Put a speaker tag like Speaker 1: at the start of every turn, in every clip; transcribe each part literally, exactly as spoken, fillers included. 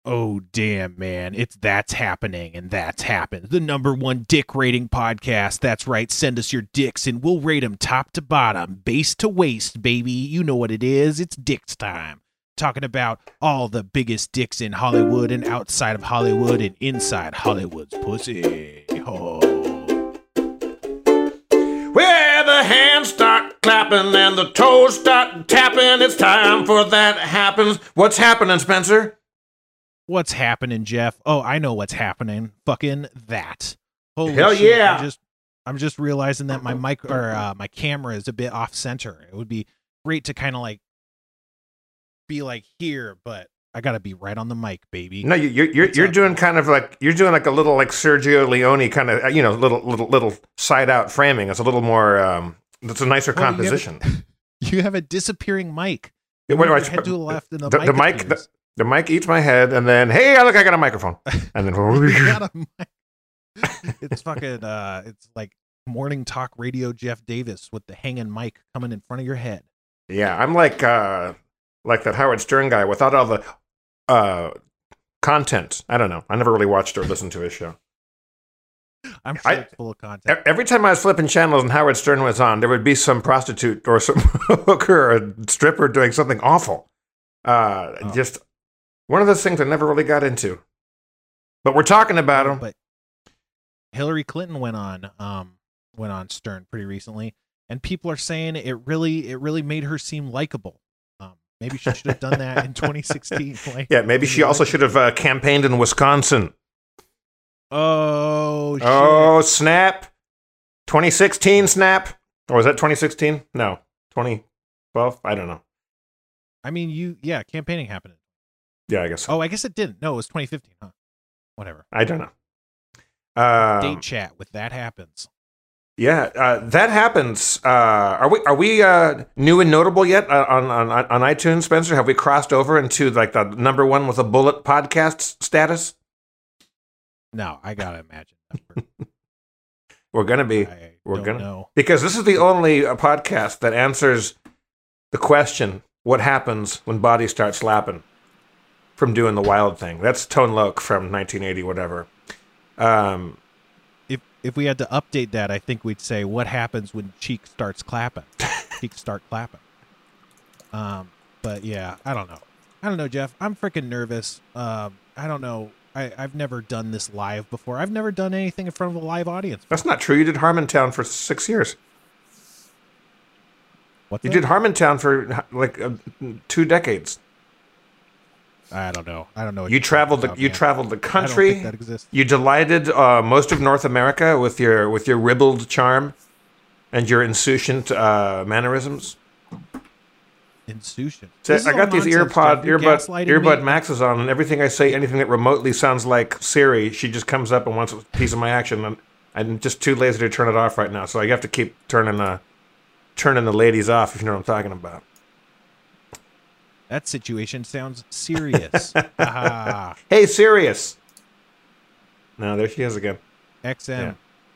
Speaker 1: Oh, damn, man. It's That's Happening, and that's happened. The number one dick rating podcast. That's right. Send us your dicks, and we'll rate them top to bottom, base to waist, baby. You know what it is. It's dicks time. Talking about all the biggest dicks in Hollywood and outside of Hollywood and inside Hollywood's pussy. Oh.
Speaker 2: Where the hands start clapping and the toes start tapping, it's time for That Happens. What's happening, Spencer?
Speaker 1: What's happening, Jeff? Oh, I know what's happening. Fucking that. Holy
Speaker 2: Hell
Speaker 1: shit.
Speaker 2: yeah.
Speaker 1: I'm just, I'm just realizing that my mic or uh, my camera is a bit off center. It would be great to kind of like be like here, but I gotta be right on the mic, baby.
Speaker 2: No, you, you're you're
Speaker 1: What's
Speaker 2: you're
Speaker 1: up?
Speaker 2: doing kind of like you're doing like a little like Sergio Leone kind of you know little little little side out framing. It's a little more. Um, it's a nicer
Speaker 1: Well, you have-
Speaker 2: composition.
Speaker 1: You have a disappearing mic.
Speaker 2: Yeah,
Speaker 1: You
Speaker 2: wait,
Speaker 1: move
Speaker 2: wait,
Speaker 1: your head to the left, and the,
Speaker 2: the,
Speaker 1: mic
Speaker 2: the mic
Speaker 1: appears.
Speaker 2: the, the mic eats my head, and then hey, look, I got a microphone, and then
Speaker 1: You got a mic. It's fucking. Uh, it's like morning talk radio. Jeff Davis with the hanging mic coming in front of your head.
Speaker 2: yeah, I'm like uh like that Howard Stern guy without all the uh content. I don't know. I never really watched or listened to his show.
Speaker 1: I'm sure
Speaker 2: I-
Speaker 1: it's full of content.
Speaker 2: E- Every time I was flipping channels and Howard Stern was on, there would be some prostitute or some hooker or a stripper doing something awful. Uh,
Speaker 1: Oh.
Speaker 2: Just one of those things I never really got into. But we're talking about him.
Speaker 1: But Hillary Clinton went on um went on Stern pretty recently, and people are saying it really it really made her seem likable. Um, maybe she should have done that in twenty sixteen. Like,
Speaker 2: Yeah, maybe she also should have uh, campaigned in Wisconsin.
Speaker 1: Oh shit!
Speaker 2: Oh, snap. twenty sixteen snap. Or was that twenty sixteen? No. twenty twelve? I don't know.
Speaker 1: I mean, you yeah, campaigning happened.
Speaker 2: Yeah, I guess so.
Speaker 1: Oh, I guess it didn't. No, it was twenty fifteen. Huh? Whatever.
Speaker 2: I don't know. Um,
Speaker 1: Date chat with That Happens.
Speaker 2: Yeah, uh, that happens. Uh, are we are we uh, new and notable yet uh, on, on on iTunes, Spencer? Have we crossed over into like the number one with a bullet podcast status?
Speaker 1: No, I gotta imagine.
Speaker 2: We're gonna be.
Speaker 1: I
Speaker 2: We're
Speaker 1: don't
Speaker 2: gonna
Speaker 1: know.
Speaker 2: because this is the only uh, podcast that answers the question: what happens when bodies start slapping from doing the wild thing? That's Tone Loc from nineteen eighty, whatever. Um,
Speaker 1: If if we had to update that, I think we'd say, "What happens when cheek starts clapping?" Cheeks start clapping. Um, but yeah, I don't know. I don't know, Jeff. I'm freaking nervous. Um, I don't know. I, I've never done this live before. I've never done anything in front of a live audience.
Speaker 2: that's not true. You did Harmontown for six years.
Speaker 1: What's
Speaker 2: You
Speaker 1: that?
Speaker 2: did Harmontown for like uh, two decades.
Speaker 1: I don't know. I don't know. What
Speaker 2: You
Speaker 1: you're
Speaker 2: traveled.
Speaker 1: talking
Speaker 2: The,
Speaker 1: about,
Speaker 2: you
Speaker 1: man.
Speaker 2: traveled the
Speaker 1: I don't
Speaker 2: country.
Speaker 1: think that exists.
Speaker 2: You delighted uh, most of North America with your with your ribald charm and your insouciant uh, mannerisms.
Speaker 1: Insouciant.
Speaker 2: So
Speaker 1: This is
Speaker 2: I
Speaker 1: all
Speaker 2: got these
Speaker 1: nonsense,
Speaker 2: earpod
Speaker 1: Jeff. You're
Speaker 2: earbud
Speaker 1: gaslighting
Speaker 2: earbud
Speaker 1: me.
Speaker 2: maxes on, and everything I say, anything that remotely sounds like Siri, she just comes up and wants a piece of my action. And I'm just too lazy to turn it off right now, so I have to keep turning uh, turning the ladies off. If you know what I'm talking about.
Speaker 1: That situation sounds serious. Ah,
Speaker 2: Hey, Sirius. No, there she is again.
Speaker 1: X M.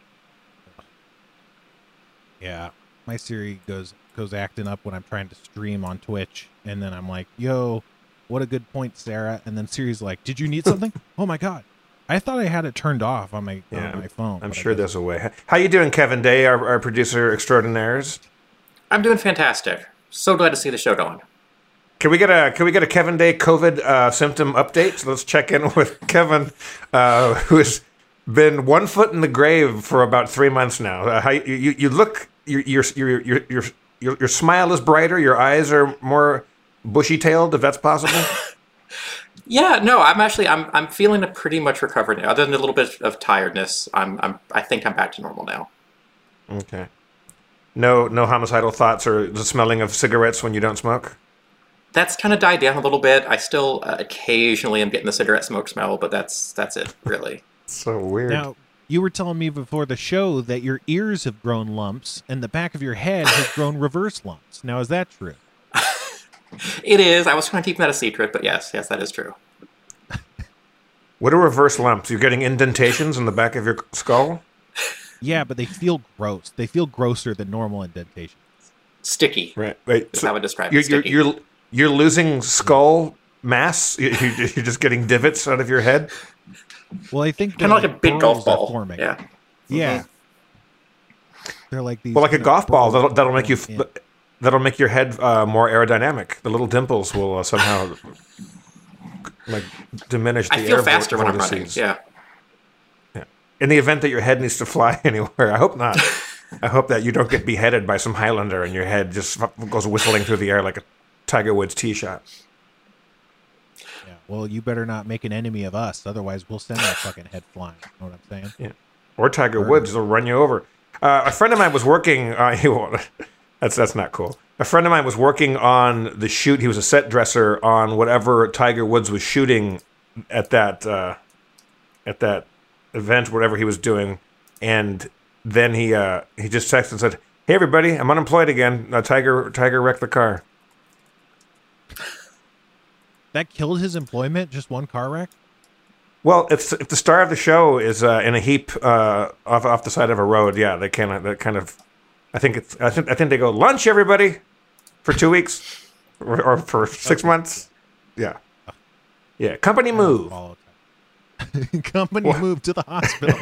Speaker 1: Yeah, my Siri goes goes acting up when I'm trying to stream on Twitch, and then I'm like, "Yo, what a good point, Sarah." And then Siri's like, "Did you need something?" Oh my god, I thought I had it turned off on my
Speaker 2: Yeah,
Speaker 1: on my phone.
Speaker 2: I'm
Speaker 1: but I
Speaker 2: sure
Speaker 1: guess-
Speaker 2: there's a way. How you doing, Kevin Day, our, our producer extraordinaires?
Speaker 3: I'm doing fantastic. So glad to see the show going.
Speaker 2: Can we get a Can we get a Kevin Day COVID uh, symptom update? So let's check in with Kevin, uh, who has been one foot in the grave for about three months now. Uh, how you, you you look your your your your your your your smile is brighter. Your eyes are more bushy tailed, if that's possible.
Speaker 3: Yeah, no, I'm actually I'm I'm feeling pretty much recovered now. Other than a little bit of tiredness, I'm I'm I think I'm back to normal now.
Speaker 2: Okay. No no homicidal thoughts or the smelling of cigarettes when you don't smoke.
Speaker 3: That's kind of died down a little bit. I still uh, occasionally am getting the cigarette smoke smell, but that's that's it really.
Speaker 2: So weird.
Speaker 1: Now, you were telling me before the show that your ears have grown lumps and the back of your head has grown reverse lumps. Now, is that true?
Speaker 3: It is. I was trying to keep that a secret, but yes, yes, that is true.
Speaker 2: What are reverse lumps? You're getting indentations in the back of your skull?
Speaker 1: Yeah, but they feel gross. They feel grosser than normal indentations.
Speaker 3: Sticky.
Speaker 2: Right. Wait.
Speaker 3: Is
Speaker 2: So
Speaker 3: how I would describe
Speaker 2: you're,
Speaker 3: it.
Speaker 2: you're,
Speaker 3: Sticky.
Speaker 2: you're, you're losing skull mass? You, you, you're just getting divots out of your head?
Speaker 1: Well, I think
Speaker 3: Kind of like a big golf
Speaker 1: burrows are
Speaker 3: ball.
Speaker 1: forming.
Speaker 3: Yeah.
Speaker 1: Yeah. They're like these.
Speaker 2: Well, like a
Speaker 1: you know,
Speaker 2: golf ball, that'll,
Speaker 1: burrows
Speaker 2: that'll make you
Speaker 1: form in.
Speaker 2: that'll make your head uh, more aerodynamic. The little dimples will uh, somehow like diminish the
Speaker 3: I feel
Speaker 2: air
Speaker 3: faster when I'm running.
Speaker 2: vortices.
Speaker 3: Yeah.
Speaker 2: In the event that your head needs to fly anywhere, I hope not. I hope that you don't get beheaded by some Highlander and your head just goes whistling through the air like a Tiger Woods tee shot.
Speaker 1: Yeah. Well, you better not make an enemy of us, otherwise we'll send that fucking head flying. You know what I'm saying?
Speaker 2: Yeah. Or Tiger Woods will run you over. Uh, a friend of mine was working. Uh, he won't. That's that's not cool. A friend of mine was working on the shoot. He was a set dresser on whatever Tiger Woods was shooting at that uh, at that event, whatever he was doing, and then he uh, he just texted and said, "Hey everybody, I'm unemployed again. Uh, Tiger Tiger wrecked the car."
Speaker 1: That killed his employment. Just one car wreck.
Speaker 2: Well, if if the star of the show is uh, in a heap uh, off off the side of a road, yeah, they kind of that kind of. I think it's. I think I think they go lunch everybody for two weeks or, or for six months. Yeah, yeah. Company move.
Speaker 1: All the time. Company moved to the hospital.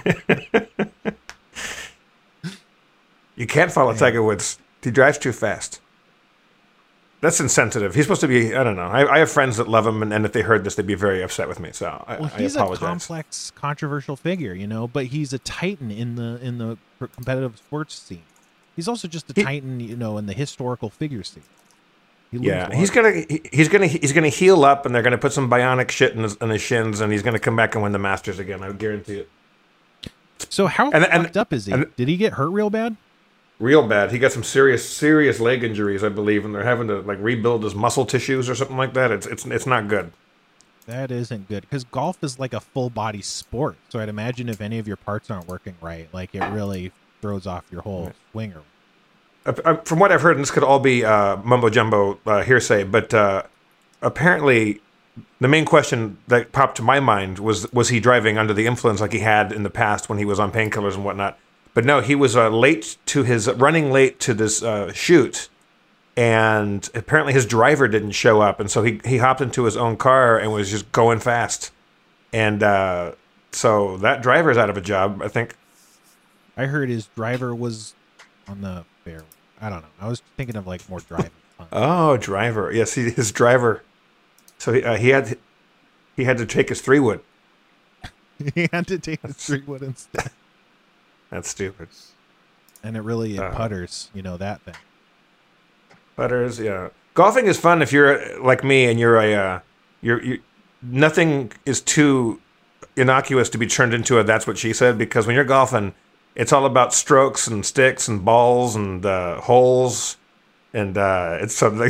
Speaker 2: You can't follow Tiger Woods. He drives too fast. That's insensitive. He's supposed to be. I don't know. I, I have friends that love him, and, and if they heard this, they'd be very upset with me. So I,
Speaker 1: Well,
Speaker 2: I
Speaker 1: he's a
Speaker 2: apologize.
Speaker 1: complex, controversial figure, you know, but he's a titan in the in the competitive sports scene. He's also just a
Speaker 2: He-
Speaker 1: titan, you know, in the historical figure scene. He looms
Speaker 2: Yeah,
Speaker 1: large.
Speaker 2: he's gonna he, he's gonna he's gonna heal up, and they're gonna put some bionic shit in his, in his shins, and he's gonna come back and win the Masters again. I guarantee it.
Speaker 1: So how
Speaker 2: and- and-
Speaker 1: fucked up is he?
Speaker 2: and-
Speaker 1: Did he get hurt real bad?
Speaker 2: Real bad. He got some serious serious leg injuries, I believe, and they're having to like rebuild his muscle tissues or something like that. It's it's it's not good.
Speaker 1: That isn't good because golf is like a full body sport. So I'd imagine if any of your parts aren't working right, like it really throws off your whole swing. Or
Speaker 2: Uh, uh, From what I've heard, and this could all be uh, mumbo jumbo uh, hearsay, but uh, apparently the main question that popped to my mind was was he driving under the influence like he had in the past when he was on painkillers and whatnot? But no, he was uh, late to his running late to this uh, shoot, and apparently his driver didn't show up, and so he he hopped into his own car and was just going fast, and uh, so that driver's out of a job, I think.
Speaker 1: I heard his driver was on the fair. I don't know. I was thinking of like more driving fun.
Speaker 2: Oh, driver. Yes, he, his driver. So he, uh, he had he had to take his three wood.
Speaker 1: He had to take the three wood instead,
Speaker 2: That's stupid.
Speaker 1: and it really it
Speaker 2: Uh.
Speaker 1: putters. You know that thing.
Speaker 2: Putters, yeah. Golfing is fun if you're uh, like me and you're a uh, you're you. Nothing is too innocuous to be turned into a "that's what she said" because when you're golfing, it's all about strokes and sticks and balls and uh, holes, and uh, it's something.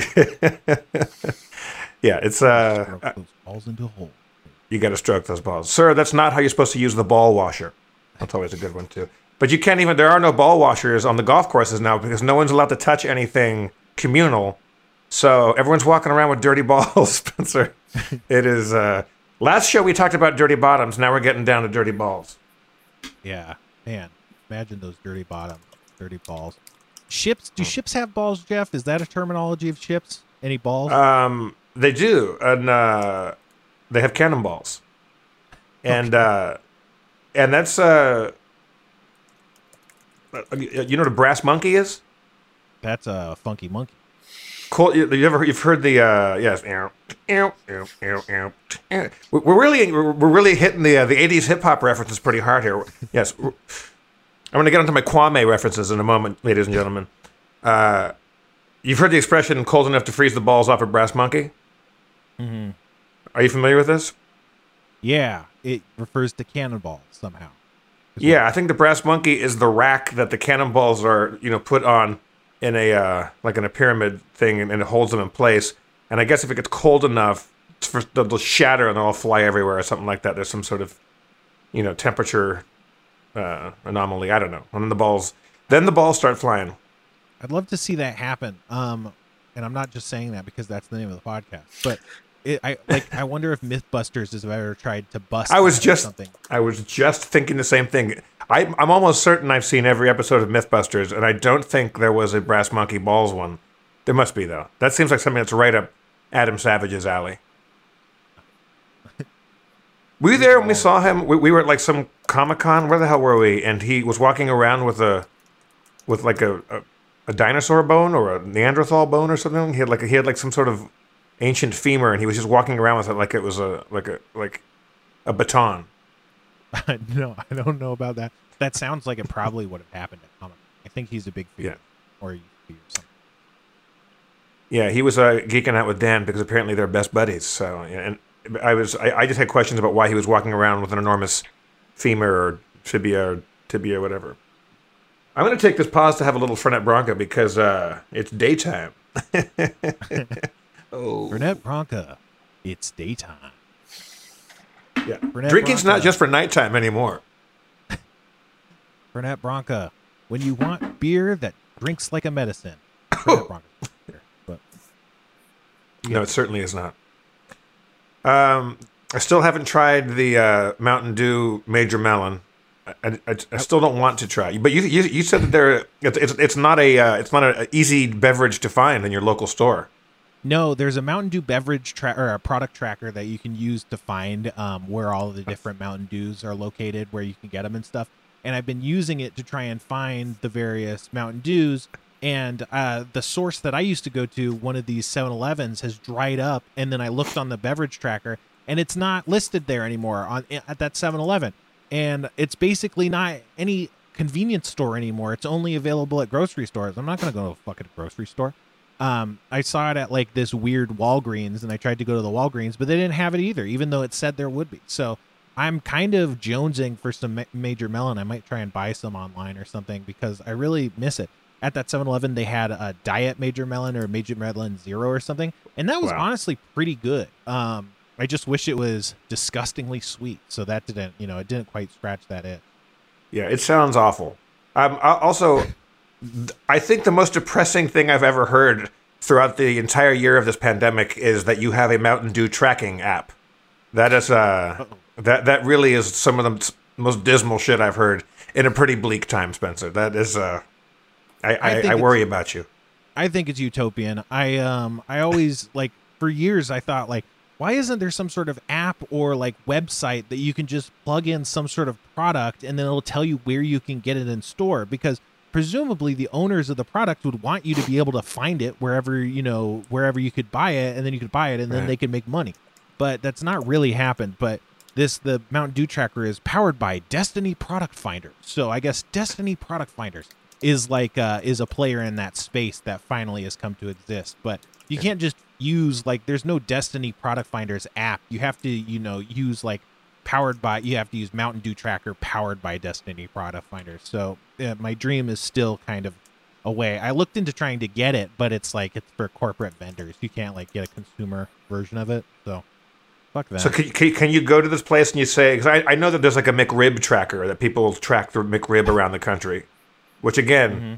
Speaker 2: Yeah, it's uh,
Speaker 1: Stroke those balls into a hole.
Speaker 2: you got to stroke those balls, sir. That's not how you're supposed to use the ball washer. That's always a good one too. But you can't even. There are no ball washers on the golf courses now because no one's allowed to touch anything communal. So everyone's walking around with dirty balls, Spencer. It is. Uh, last show we talked about dirty bottoms. Now we're getting down to dirty balls.
Speaker 1: Yeah, man. Imagine those dirty bottoms, dirty balls. Ships? Do ships have balls, Jeff? Is that a terminology of ships? Any balls?
Speaker 2: Um, they do, and uh, they have cannonballs, and uh, and that's uh, you know what a brass monkey is?
Speaker 1: That's a funky monkey.
Speaker 2: Cool. You you ever you've heard the uh, yes? Ew, ew, ew, ew, ew, ew. We're really we're we're really hitting the uh, the eighties hip hop references pretty hard here. Yes, I'm going to get onto my Kwame references in a moment, ladies and gentlemen. Uh, you've heard the expression "cold enough to freeze the balls off a brass monkey."
Speaker 1: Mm-hmm.
Speaker 2: Are you familiar with this?
Speaker 1: Yeah, it refers to cannonballs somehow.
Speaker 2: Yeah, I think the brass monkey is the rack that the cannonballs are, you know, put on in a uh, like in a pyramid thing, and, and it holds them in place. And I guess if it gets cold enough, it's for, they'll, they'll shatter and they'll all fly everywhere or something like that. There's some sort of, you know, temperature uh, anomaly. I don't know. And then the balls, then the balls start flying.
Speaker 1: I'd love to see that happen. Um, and I'm not just saying that because that's the name of the podcast, but it, I like. I wonder if MythBusters has ever tried to bust.
Speaker 2: I was
Speaker 1: that or
Speaker 2: just,
Speaker 1: something.
Speaker 2: I was just thinking the same thing. I, I'm almost certain I've seen every episode of MythBusters, and I don't think there was a brass monkey balls one. There must be though. That seems like something that's right up Adam Savage's alley. Were you there when we saw him? We, we were at like some Comic Con. Where the hell were we? And he was walking around with a, with like a, a, a dinosaur bone or a Neanderthal bone or something. He had like a, he had like some sort of ancient femur, and he was just walking around with it like it was a like a like a baton.
Speaker 1: No, I don't know about that. That sounds like it probably would have happened at Comic Con. I think he's a big fan,
Speaker 2: Yeah.
Speaker 1: or he or something.
Speaker 2: Yeah, he was uh, geeking out with Dan because apparently they're best buddies. So, yeah, and I was I, I just had questions about why he was walking around with an enormous femur or tibia or tibia or whatever. I'm going to take this pause to have a little Fernet Branca because uh, it's daytime.
Speaker 1: Oh, Fernet Branca, it's daytime.
Speaker 2: Yeah,
Speaker 1: Fernet
Speaker 2: drinking's
Speaker 1: Branca.
Speaker 2: not just for nighttime anymore.
Speaker 1: Fernet Branca, when you want beer that drinks like a medicine. Fernet Branca. But
Speaker 2: No, it certainly is not. Um, I still haven't tried the uh, Mountain Dew Major Melon. I, I, I still don't want to try. But you you, you said that there it's, it's it's not a uh, it's not an easy beverage to find in your local store.
Speaker 1: No, there's a Mountain Dew beverage tra- or a product tracker that you can use to find um, where all the different Mountain Dews are located, where you can get them and stuff. And I've been using it to try and find the various Mountain Dews. And uh, the source that I used to go to, one of these seven elevens, has dried up. And then I looked on the beverage tracker, and it's not listed there anymore on at that seven eleven. And it's basically not any convenience store anymore. It's only available at grocery stores. I'm not going to go to a fucking grocery store. Um, I saw it at like this weird Walgreens, and I tried to go to the Walgreens, but they didn't have it either, even though it said there would be. So I'm kind of jonesing for some ma- Major Melon. I might try and buy some online or something because I really miss it. At that seven eleven, they had a Diet Major Melon or Major Melon Zero or something, and that was
Speaker 2: Wow.
Speaker 1: honestly pretty good. Um, I just wish it was disgustingly sweet, so that didn't, you know, it didn't quite scratch that itch.
Speaker 2: Yeah, it sounds awful. Um, I- also, I think the most depressing thing I've ever heard throughout the entire year of this pandemic is that you have a Mountain Dew tracking app. That is uh, that that really is some of the most dismal shit I've heard in a pretty bleak time, Spencer. That is, uh, I
Speaker 1: I
Speaker 2: I,
Speaker 1: think
Speaker 2: I worry
Speaker 1: it's-
Speaker 2: about you.
Speaker 1: I think it's utopian. I um I always like for years I thought like, why isn't there some sort of app or like website that you can just plug in some sort of product and then it'll tell you where you can get it in store? Because presumably the owners of the product would want you to be able to find it wherever, you know, wherever you could buy it, and then you could buy it and then
Speaker 2: Right.
Speaker 1: they could make money. But that's not really happened. But this, the Mountain Dew tracker is powered by Destiny Product Finder. So I guess Destiny Product Finders is like, uh, is a player in that space that finally has come to exist. But you can't just use like, there's no Destiny Product Finders app. You have to, you know, use like powered by, you have to use Mountain Dew tracker powered by Destiny Product Finder. So uh, my dream is still kind of away. I looked into trying to get it, but it's like, it's for corporate vendors. You can't like get a consumer version of it. So fuck that.
Speaker 2: So can, can, can you go to this place and you say, because I, I know that there's like a McRib tracker that people track the McRib around the country, which again,
Speaker 1: Mm-hmm.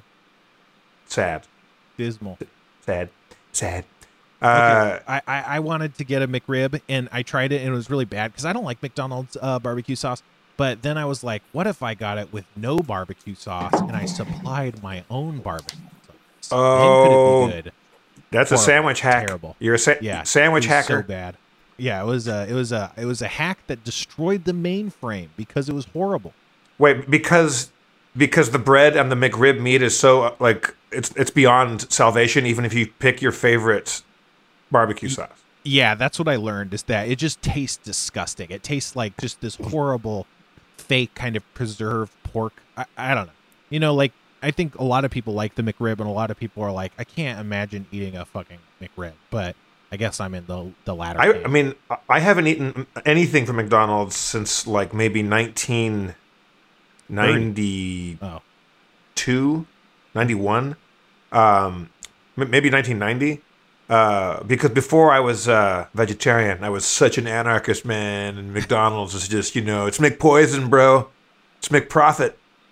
Speaker 2: sad,
Speaker 1: Dismal.
Speaker 2: sad, sad. Uh,
Speaker 1: Okay, I, I, I wanted to get a McRib, and I tried it, and it was really bad because I don't like McDonald's uh, barbecue sauce. But then I was like, what if I got it with no barbecue sauce, and I supplied my own barbecue sauce?
Speaker 2: Oh,
Speaker 1: then could it be good?
Speaker 2: That's a
Speaker 1: Horrible.
Speaker 2: sandwich hack.
Speaker 1: Terrible.
Speaker 2: You're a sa-
Speaker 1: Yeah,
Speaker 2: sandwich
Speaker 1: it was
Speaker 2: hacker.
Speaker 1: So bad. Yeah, it was a it was a it was a hack that destroyed the mainframe because it was horrible.
Speaker 2: Wait, because because the bread and the McRib meat is so uh, like it's it's beyond salvation. Even if you pick your favorite barbecue sauce.
Speaker 1: Yeah, that's what I learned is that it just tastes disgusting. It tastes like just this horrible, fake kind of preserved pork. I, I don't know. You know, like I think a lot of people like the McRib, and a lot of people are like, I can't imagine eating a fucking McRib. But I guess I'm in the the latter.
Speaker 2: I,
Speaker 1: camp.
Speaker 2: I mean, I haven't eaten anything from McDonald's since like maybe nineteen ninety-two,
Speaker 1: oh,
Speaker 2: ninety-one, um, m- maybe nineteen ninety. Uh, because before I was uh, vegetarian, I was such an anarchist, man, and McDonald's is just, you know, it's McPoison, bro. It's McProfit.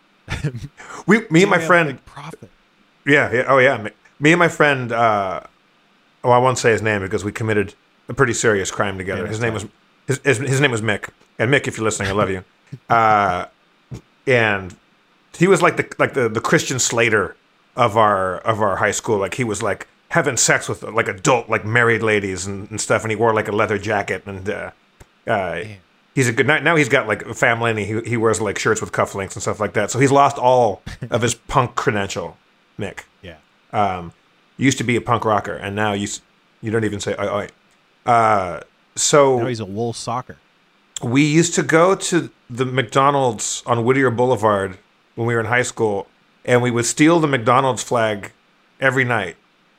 Speaker 2: we, me and my
Speaker 1: Yeah,
Speaker 2: friend,
Speaker 1: like profit.
Speaker 2: yeah, yeah, oh yeah, me, me and my friend, uh, oh, I won't say his name because we committed a pretty serious crime together.
Speaker 1: Yeah,
Speaker 2: his
Speaker 1: that's
Speaker 2: name was his, his his name was Mick, and Mick, if you're listening, I love you. Uh, and he was like the like the, the Christian Slater of our of our high school. Like he was like having sex with like adult like married ladies and, and stuff, and he wore like a leather jacket and uh, uh, he's a good now he's got like a family and he he wears like shirts with cufflinks and stuff like that. So he's lost all of his punk credential, Mick.
Speaker 1: Yeah.
Speaker 2: Um, used to be a punk rocker, and now you you don't even say oi oi. Uh, so
Speaker 1: now he's a wool socker.
Speaker 2: We used to go to the McDonald's on Whittier Boulevard when we were in high school, and we would steal the McDonald's flag every night.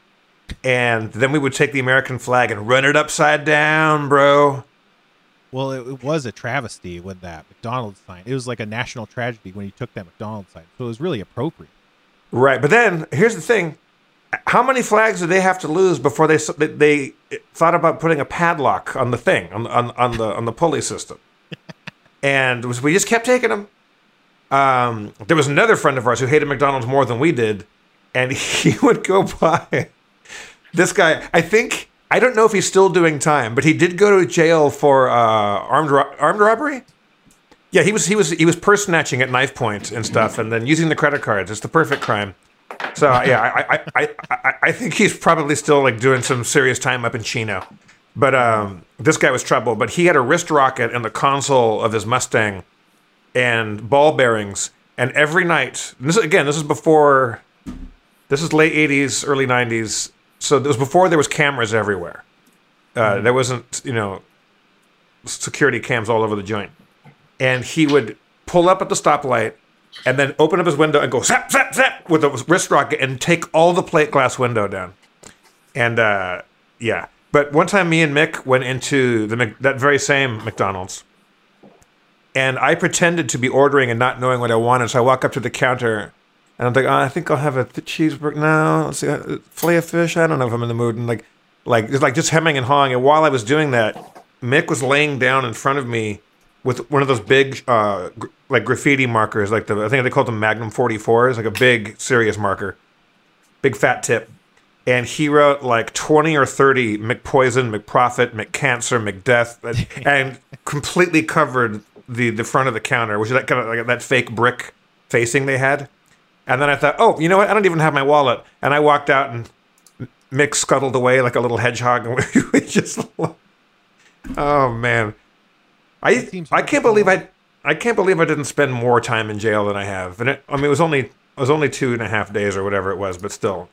Speaker 2: And then we would take the American flag and run it upside down, bro.
Speaker 1: Well, it, it was a travesty when that McDonald's sign. It was like a national tragedy when he took that McDonald's sign. So it was really appropriate.
Speaker 2: Right, but then here's the thing: how many flags did they have to lose before they they thought about putting a padlock on the thing on on, on the on the pulley system? And was, we just kept taking them. Um, there was another friend of ours who hated McDonald's more than we did, and he would go by. This guy, I think, I don't know if he's still doing time, but he did go to jail for uh, armed ro- armed robbery. Yeah, he was he was he was purse snatching at knife point and stuff, and then using the credit cards. It's the perfect crime. So yeah, I I, I, I I think he's probably still like doing some serious time up in Chino. But um, this guy was trouble. But he had a wrist rocket in the console of his Mustang and ball bearings, and every night. This again, this is before. This is late eighties, early nineties. So it was before there was cameras everywhere. Uh, there wasn't, you know, security cams all over the joint. And he would pull up at the stoplight and then open up his window and go zap, zap, zap with a wrist rocket and take all the plate glass window down. And, uh, yeah. But one time me and Mick went into the that very same McDonald's. And I pretended to be ordering and not knowing what I wanted. So I walk up to the counter. And I'm like, oh, I think I'll have a th- cheeseburger. No, let's see, uh, fillet of fish. I don't know if I'm in the mood. And like, like, just like just hemming and hawing. And while I was doing that, Mick was laying down in front of me with one of those big, uh, gr- like graffiti markers. Like the, I think they called them Magnum forty-fours, like a big, serious marker, big fat tip. And he wrote like twenty or thirty McPoison, McProfit, McCancer, McDeath, and, and completely covered the the front of the counter, which is that kind of like that fake brick facing they had. And then I thought, oh, you know what? I don't even have my wallet. And I walked out, and Mick scuttled away like a little hedgehog. And we just, oh man, I I can't believe I I can't believe I didn't spend more time in jail than I have. And it, I mean, it was only it was only two and a half days or whatever it was, but still,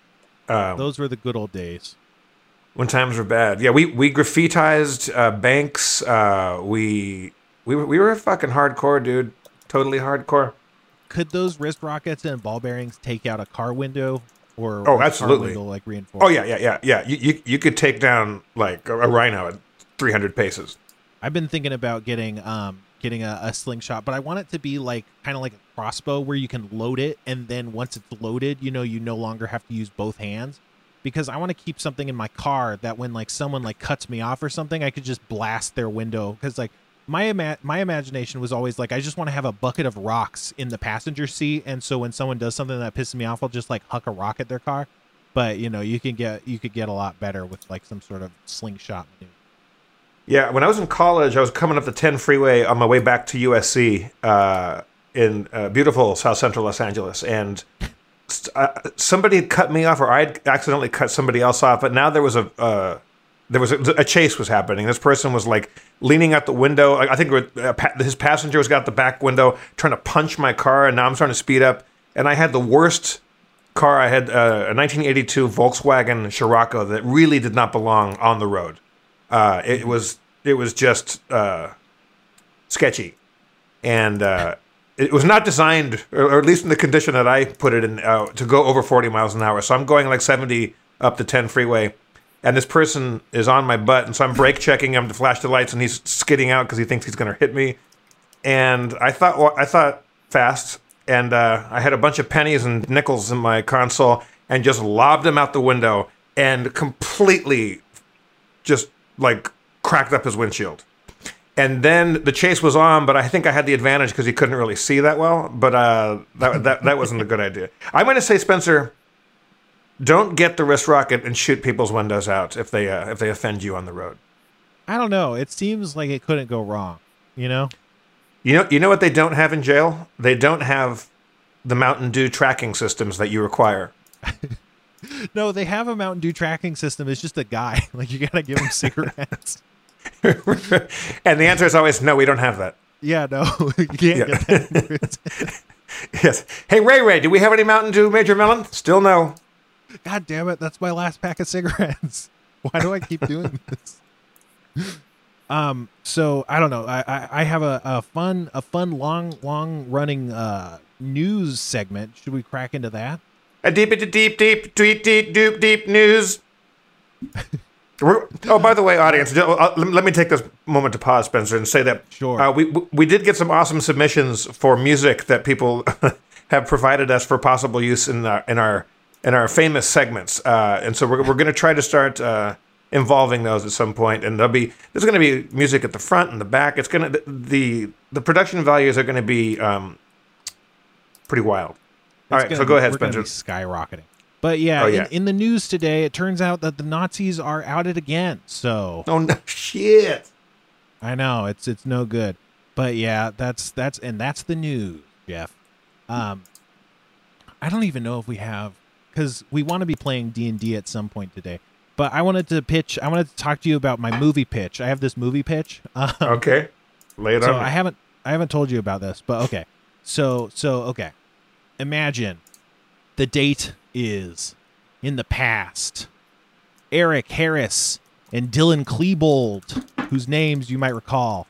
Speaker 1: um, those were the good old days
Speaker 2: when times were bad. Yeah, we we graffitized uh, banks. Uh, we we we were fucking hardcore, dude. Totally hardcore.
Speaker 1: Could those wrist rockets and ball bearings take out a car window, or
Speaker 2: oh, absolutely,
Speaker 1: car window, like reinforced?
Speaker 2: Oh yeah, yeah, yeah, yeah. You you, you could take down like a, a rhino at three hundred paces.
Speaker 1: I've been thinking about getting um getting a, a slingshot, but I want it to be like kind of like a crossbow where you can load it, and then once it's loaded, you know, you no longer have to use both hands. Because I want to keep something in my car that when like someone like cuts me off or something, I could just blast their window. Because like. My ima- my imagination was always like, I just want to have a bucket of rocks in the passenger seat, and so when someone does something that pisses me off, I'll just like huck a rock at their car. But you know, you can get you could get a lot better with like some sort of slingshot maneuver.
Speaker 2: Yeah, when I was in college, I was coming up the ten freeway on my way back to U S C uh, in uh, beautiful South Central Los Angeles, and uh, somebody had cut me off, or I'd accidentally cut somebody else off. But now there was a uh, there was a, a chase was happening. This person was like leaning out the window. I think his passenger was got the back window, trying to punch my car, and now I'm starting to speed up. And I had the worst car. I had uh, a nineteen eighty-two Volkswagen Scirocco that really did not belong on the road. Uh, it was it was just uh, sketchy, and uh, it was not designed, or at least in the condition that I put it in, uh, to go over forty miles an hour. So I'm going like seventy up the ten freeway. And this person is on my butt, and so I'm brake checking him to flash the lights, and he's skidding out because he thinks he's going to hit me. And I thought, well, I thought fast, and uh, I had a bunch of pennies and nickels in my console, and just lobbed him out the window, and completely, just like cracked up his windshield. And then the chase was on, but I think I had the advantage because he couldn't really see that well. But uh, that that that wasn't a good idea. I'm going to say, Spencer. Don't get the wrist rocket and shoot people's windows out if they uh, if they offend you on the road.
Speaker 1: I don't know. It seems like it couldn't go wrong. You know.
Speaker 2: You know. You know what they don't have in jail? They don't have the Mountain Dew tracking systems that you require.
Speaker 1: No, they have a Mountain Dew tracking system. It's just a guy. Like you gotta give him cigarettes.
Speaker 2: And the answer is always no. We don't have that.
Speaker 1: Yeah, no, you can't
Speaker 2: Yeah.
Speaker 1: get that.
Speaker 2: Yes. Hey, Ray Ray, do we have any Mountain Dew Major Melon? Still no.
Speaker 1: God damn it, that's my last pack of cigarettes. Why do I keep doing this? Um, so I don't know. I, I, I have a, a fun, a fun, long, long running uh news segment. Should we crack into that?
Speaker 2: A deep, deep, deep, deep, deep, deep, deep, deep news. We're, oh, by the way, audience, ju- uh, let let me take this moment to pause, Spencer, and say that
Speaker 1: Sure.
Speaker 2: uh, we we did get some awesome submissions for music that people have provided us for possible use in our in our in our famous segments, uh, and so we're we're going to try to start uh, involving those at some point, and there'll be there's going to be music at the front and the back. It's going to the the production values are going to be um, pretty wild. All right,
Speaker 1: It's
Speaker 2: so
Speaker 1: gonna
Speaker 2: go
Speaker 1: be-
Speaker 2: ahead,
Speaker 1: we're gonna
Speaker 2: Spencer.
Speaker 1: be skyrocketing. But yeah,
Speaker 2: Oh, yeah.
Speaker 1: In, in the news today, it turns out that the Nazis are at it again. So
Speaker 2: Oh no, shit.
Speaker 1: I know it's it's no good. But yeah, that's that's and that's the news, Jeff. Um, I don't even know if we have because we want to be playing D and D at some point today. But I wanted to pitch. I wanted to talk to you about my movie pitch. I have this movie pitch. Um,
Speaker 2: Okay, lay it
Speaker 1: so
Speaker 2: on.
Speaker 1: I
Speaker 2: me.
Speaker 1: haven't I haven't told you about this, but okay. So so okay. Imagine the date is in the past. Eric Harris and Dylan Klebold, whose names you might recall.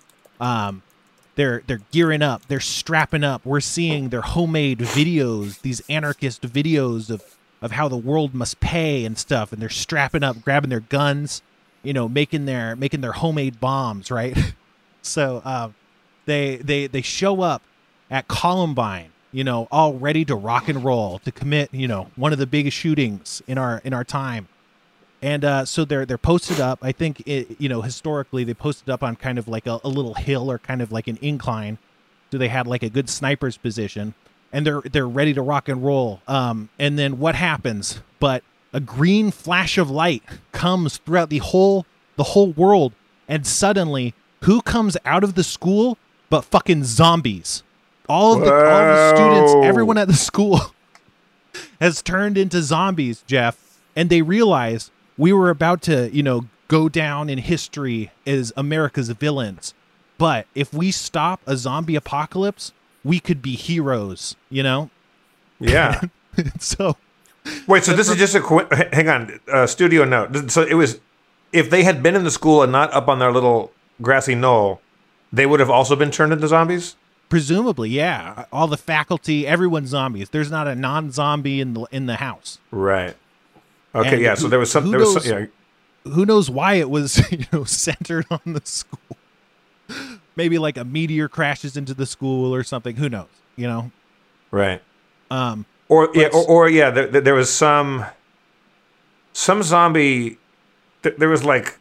Speaker 1: Um they're they're gearing up, they're strapping up. We're seeing their homemade videos, these anarchist videos of of how the world must pay and stuff, and they're strapping up, grabbing their guns, you know, making their making their homemade bombs, right? So um, they they they show up at Columbine, you know, all ready to rock and roll to commit, you know, one of the biggest shootings in our in our time. And uh, so they're they're posted up. I think it, you know, historically they posted up on kind of like a, a little hill or kind of like an incline, so they had like a good sniper's position, and they're they're ready to rock and roll. Um, and then what happens? But a green flash of light comes throughout the whole the whole world, and suddenly, who comes out of the school but fucking zombies? All of the all of the students,
Speaker 2: Whoa.
Speaker 1: everyone at the school has turned into zombies, Jeff, and they realize we were about to, you know, go down in history as America's villains. But if we stop a zombie apocalypse, we could be heroes, you know?
Speaker 2: Yeah.
Speaker 1: So
Speaker 2: Wait, so this is just a co- h- hang on, uh, studio note. So it was if they had been in the school and not up on their little grassy knoll, they would have also been turned into zombies.
Speaker 1: presumably, yeah, all the faculty, everyone's zombies. There's not a non-zombie in the in the house.
Speaker 2: Right. Okay.
Speaker 1: And
Speaker 2: yeah. So
Speaker 1: who-
Speaker 2: there was some.
Speaker 1: who
Speaker 2: There was
Speaker 1: knows-
Speaker 2: some, yeah.
Speaker 1: Who knows why it was, you know, centered on the school? Maybe like a meteor crashes into the school or something. Who knows? You know.
Speaker 2: Right.
Speaker 1: Um,
Speaker 2: Or yeah.
Speaker 1: Let's-
Speaker 2: Or, or yeah. There, there there was some. Some zombie. th- There was like.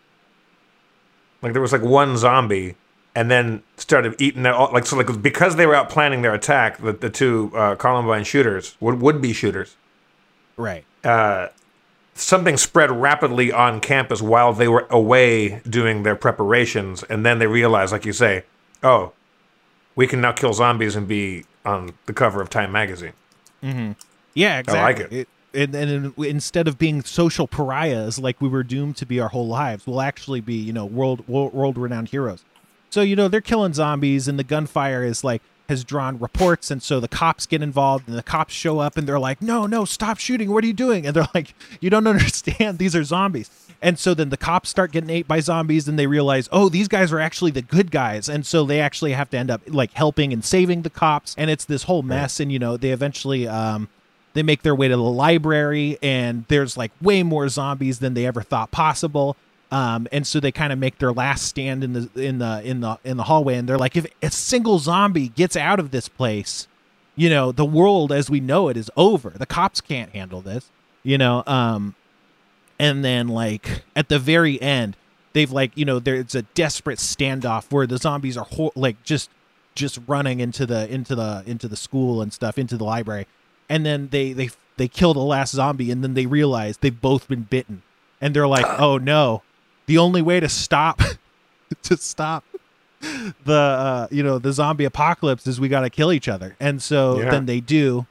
Speaker 2: Like there was like one zombie, and then started eating that. All, like so, like because they were out planning their attack, the the two uh, Columbine shooters would would be shooters.
Speaker 1: right.
Speaker 2: Uh, something spread rapidly on campus while they were away doing their preparations, and then they realized, like you say, oh, we can now kill zombies and be on the cover of Time magazine.
Speaker 1: Yeah, exactly.
Speaker 2: I like it.
Speaker 1: and, and instead of being social pariahs like we were doomed to be our whole lives, we'll actually be, you know, world world, world renowned heroes. So, you know, they're killing zombies, and the gunfire is like has drawn reports, and so the cops get involved, and the cops show up, and they're like, no, no, stop shooting. What are you doing? And they're like, you don't understand. These are zombies. And so then the cops start getting ate by zombies, and they realize, oh, these guys are actually the good guys. And so they actually have to end up like helping and saving the cops. And it's this whole mess. And, you know, they eventually, um, they make their way to the library, and there's like way more zombies than they ever thought possible. Um, and so they kind of make their last stand in the in the in the in the hallway, and they're like, if a single zombie gets out of this place, you know, the world as we know it is over. The cops can't handle this, you know. Um, and then like at the very end, they've like, you know, there's a desperate standoff where the zombies are ho- like just just running into the into the into the school and stuff, into the library, and then they they they kill the last zombie, and then they realize they've both been bitten, and they're like, oh no. The only way to stop to stop the uh, you know the zombie apocalypse is we got to kill each other, and so
Speaker 2: Yeah.
Speaker 1: then they do,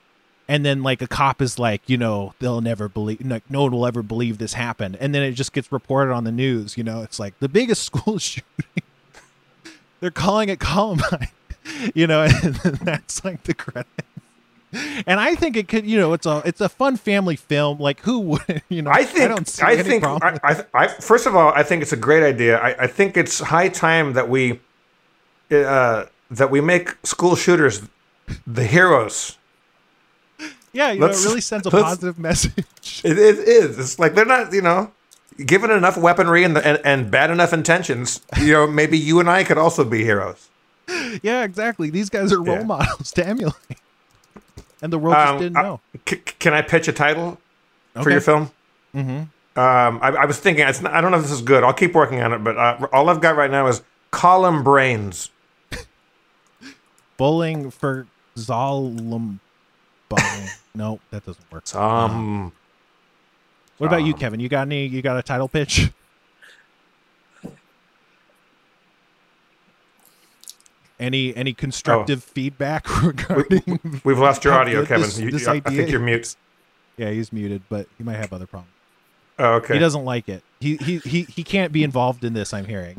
Speaker 1: And then like a cop is like, you know, they'll never believe, no, no one will ever believe this happened. And then it just gets reported on the news. You know, it's like the biggest school shooting. They're calling it Columbine, you know, and that's like the credit. And I think it could, you know, it's a it's a fun family film. Like who would, you know?
Speaker 2: I think.
Speaker 1: I don't see
Speaker 2: I
Speaker 1: any
Speaker 2: think.
Speaker 1: problem
Speaker 2: I, I, I. First of all, I think it's a great idea. I, I think it's high time that we, uh, that we make school shooters the heroes.
Speaker 1: Yeah, you know,
Speaker 2: Let's-
Speaker 1: it really sends a
Speaker 2: let's-
Speaker 1: positive message.
Speaker 2: It, it is. It's like they're not, you know, given enough weaponry and, the, and and bad enough intentions. You know, maybe you and I could also be heroes.
Speaker 1: Yeah, exactly. These guys are role
Speaker 2: Yeah.
Speaker 1: models to emulate. And the world just
Speaker 2: Um,
Speaker 1: didn't
Speaker 2: uh,
Speaker 1: know.
Speaker 2: c- can I pitch a title for
Speaker 1: Okay.
Speaker 2: your film? Mm-hmm. Um, I, I was thinking. It's not, I don't know if this is good. I'll keep working on it. But uh, all I've got right now is column brains.
Speaker 1: Bowling for Zolom. No, that doesn't work.
Speaker 2: Um.
Speaker 1: What about you, Kevin? You got any? You got a title pitch? Any any constructive feedback regarding?
Speaker 2: We've lost your
Speaker 1: how
Speaker 2: audio,
Speaker 1: good
Speaker 2: Kevin.
Speaker 1: this-
Speaker 2: You-
Speaker 1: this
Speaker 2: I
Speaker 1: idea
Speaker 2: think you're
Speaker 1: is?
Speaker 2: mute.
Speaker 1: Yeah, he's muted, but he might have other problems.
Speaker 2: Oh, okay.
Speaker 1: He doesn't like it. He he he he can't be involved in this. I'm hearing.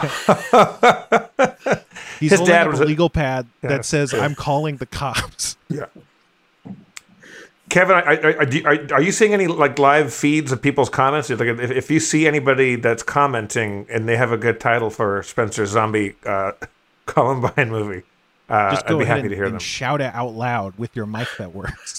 Speaker 1: He's
Speaker 2: His
Speaker 1: holding
Speaker 2: dad
Speaker 1: up
Speaker 2: was
Speaker 1: a
Speaker 2: a-
Speaker 1: legal pad
Speaker 2: Yeah,
Speaker 1: that says,
Speaker 2: yeah.
Speaker 1: "I'm calling the cops."
Speaker 2: Yeah. Kevin, are, are, are, are, are you seeing any like live feeds of people's comments? Like, if, if you see anybody that's commenting and they have a good title for Spencer's zombie uh, Columbine movie, uh,
Speaker 1: Just
Speaker 2: I'd
Speaker 1: go
Speaker 2: be
Speaker 1: ahead
Speaker 2: happy
Speaker 1: and,
Speaker 2: to hear
Speaker 1: and
Speaker 2: them.
Speaker 1: shout it out loud with your mic that works.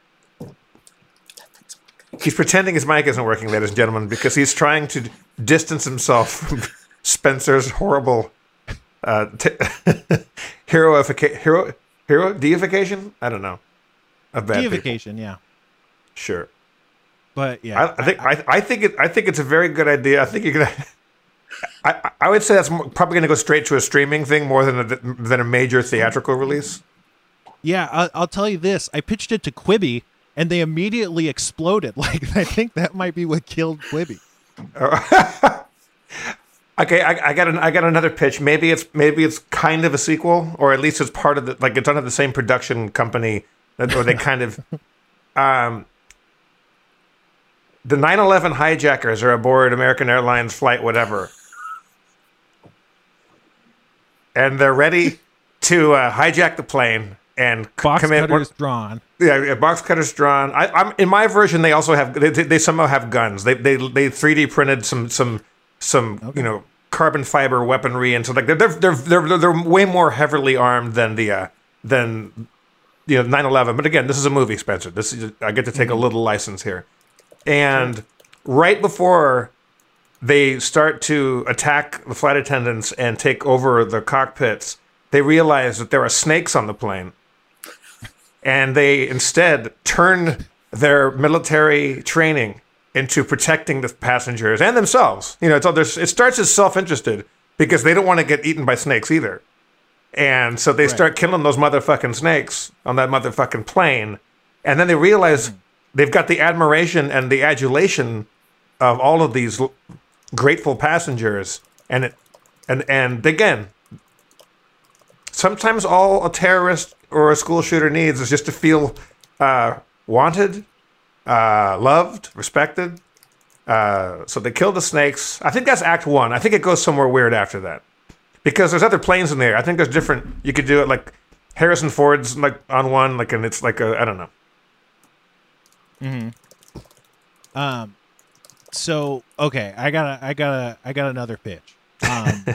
Speaker 2: He's pretending his mic isn't working, ladies and gentlemen, because he's trying to distance himself from Spencer's horrible uh, t- heroification, hero, hero deification. I don't know. Of bad people.
Speaker 1: Deification, yeah.
Speaker 2: Sure.
Speaker 1: But yeah,
Speaker 2: I, I think I, I think it I think it's a very good idea. I think you're gonna. I, I would say that's more, probably gonna go straight to a streaming thing more than a, than a major theatrical release.
Speaker 1: yeah. I'll, I'll tell you this: I pitched it to Quibi, and they immediately exploded. Like I think that might be what killed Quibi.
Speaker 2: Okay, I, I got an, I got another pitch. Maybe it's maybe it's kind of a sequel, or at least it's part of the like it's under the same production company, that, or they kind of. Um, the nine eleven hijackers are aboard American Airlines flight whatever, and they're ready to uh, hijack the plane and c-
Speaker 1: Box
Speaker 2: commit.
Speaker 1: cutters drawn.
Speaker 2: Yeah, yeah, box cutters drawn. I, I'm in my version. They also have they, they somehow have guns. They they they three D printed some some some
Speaker 1: Okay.
Speaker 2: you know carbon fiber weaponry, and so like they're they're they're they're, they're way more heavily armed than the uh, than you know nine eleven. But again, this is a movie, Spencer. This is I get to take a little license here, and right before they start to attack the flight attendants and take over the cockpits, they realize that there are snakes on the plane. And they instead turn their military training into protecting the passengers and themselves. You know, it's all, there's, it starts as self-interested because they don't want to get eaten by snakes either. And so they start killing those motherfucking snakes on that motherfucking plane. And then they realize they've got the admiration and the adulation of all of these l- grateful passengers. And it, and and again, sometimes all a terrorist or a school shooter needs is just to feel uh, wanted, uh, loved, respected. Uh, so they kill the snakes. I think that's Act One. I think it goes somewhere weird after that because there's other planes in there. I think there's different. You could do it like Harrison Ford's like on one, like and it's like a I don't know.
Speaker 1: Um, so okay, I got a, I got a, I got another pitch. Um,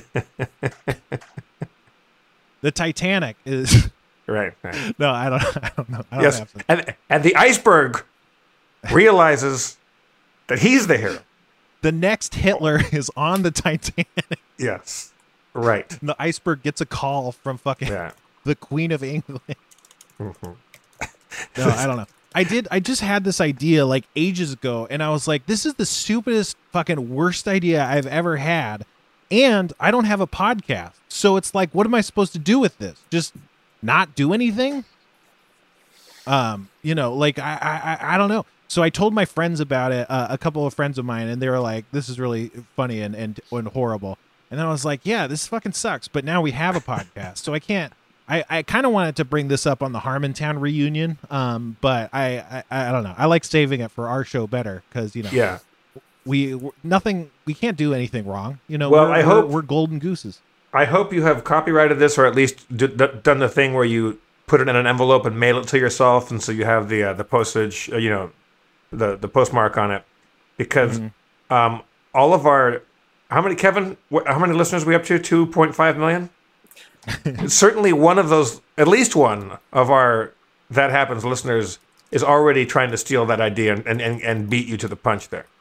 Speaker 1: the Titanic is
Speaker 2: Right. right.
Speaker 1: no, I don't, I don't know. I don't
Speaker 2: Yes,
Speaker 1: have to.
Speaker 2: and and the iceberg realizes that he's the hero.
Speaker 1: The next Hitler is on the Titanic.
Speaker 2: Yes. Right.
Speaker 1: And the iceberg gets a call from fucking
Speaker 2: Yeah.
Speaker 1: the Queen of England. No, I don't know. I did. I just had this idea like ages ago, and I was like, "This is the stupidest, fucking worst idea I've ever had." And I don't have a podcast, so it's like, what am I supposed to do with this? Just not do anything? Um, you know, like I, I, I don't know. So I told my friends about it, uh, a couple of friends of mine, and they were like, "This is really funny and and, and horrible." And then I was like, "Yeah, this fucking sucks." But now we have a podcast, so I can't. I, I kind of wanted to bring this up on the Harmontown reunion, um, but I, I I don't know. I like saving it for our show better because you know,
Speaker 2: Yeah.
Speaker 1: we we're- nothing we can't do anything wrong. You know,
Speaker 2: Well,
Speaker 1: we're,
Speaker 2: I
Speaker 1: we're,
Speaker 2: hope-
Speaker 1: we're golden gooses.
Speaker 2: I hope you have copyrighted this, or at least d- d- done the thing where you put it in an envelope and mail it to yourself, and so you have the uh, the postage, uh, you know, the the postmark on it, because
Speaker 1: Mm-hmm.
Speaker 2: um, all of our how many Kevin? Wh- how many listeners are we up to? Two point five million. Certainly, one of those, at least one of our That Happens listeners, is already trying to steal that idea and and, and, and beat you to the punch there.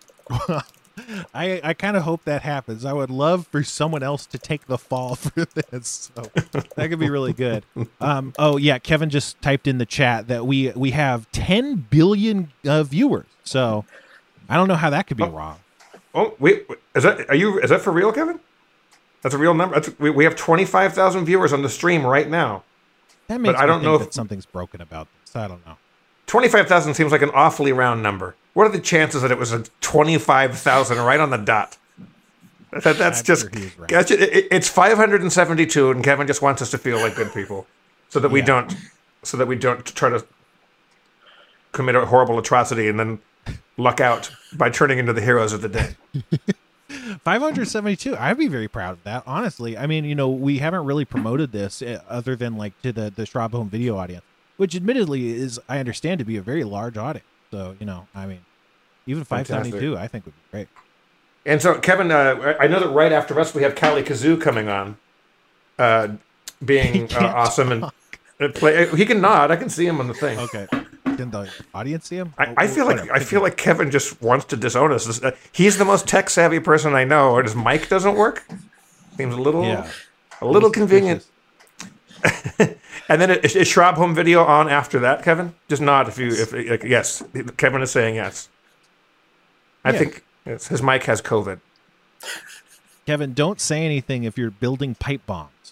Speaker 1: I, I kind of hope that happens. I would love for someone else to take the fall for this. So that could be really good. Um, oh yeah, Kevin just typed in the chat that we we have ten billion uh, viewers. So I don't know how that could be wrong.
Speaker 2: Oh, wait, is that are you? Is that for real, Kevin? That's a real number. That's, we, we have twenty-five thousand viewers on the stream right now.
Speaker 1: That makes
Speaker 2: I
Speaker 1: me
Speaker 2: don't
Speaker 1: think
Speaker 2: know if-
Speaker 1: that something's broken about this. I don't know.
Speaker 2: twenty-five thousand seems like an awfully round number. What are the chances that it was a twenty-five thousand right on the dot? That, that's
Speaker 1: I'm
Speaker 2: just,
Speaker 1: sure he's right.
Speaker 2: that's- it- it- it's five hundred seventy-two, and Kevin just wants us to feel like good people, so that we
Speaker 1: Yeah.
Speaker 2: don't, so that we don't try to commit a horrible atrocity and then luck out by turning into the heroes of the day.
Speaker 1: five hundred seventy-two. I'd be very proud of that, honestly. I mean, you know, we haven't really promoted this uh, other than like to the the Schraub Home Video audience, which admittedly is, I understand, to be a very large audience. So, you know, I mean, even five seventy-two, I think would be great.
Speaker 2: And so, Kevin, uh, I know that right after us we have Callie Kazoo coming on, uh, being uh,
Speaker 1: can't
Speaker 2: awesome and uh, play. He can nod. I can see him on the thing.
Speaker 1: Okay. Didn't the audience see him?
Speaker 2: I, I feel like I feel like Kevin just wants to disown us. This- uh, he's the most tech savvy person I know. Or his mic doesn't work. Seems a little,
Speaker 1: Yeah.
Speaker 2: a little convenient. And then is, is Schraub Home Video on after that, Kevin? Just nod if you if like, yes. Kevin is saying yes. I
Speaker 1: Yeah.
Speaker 2: think yes, his mic has COVID.
Speaker 1: Kevin, don't say anything if you're building pipe bombs.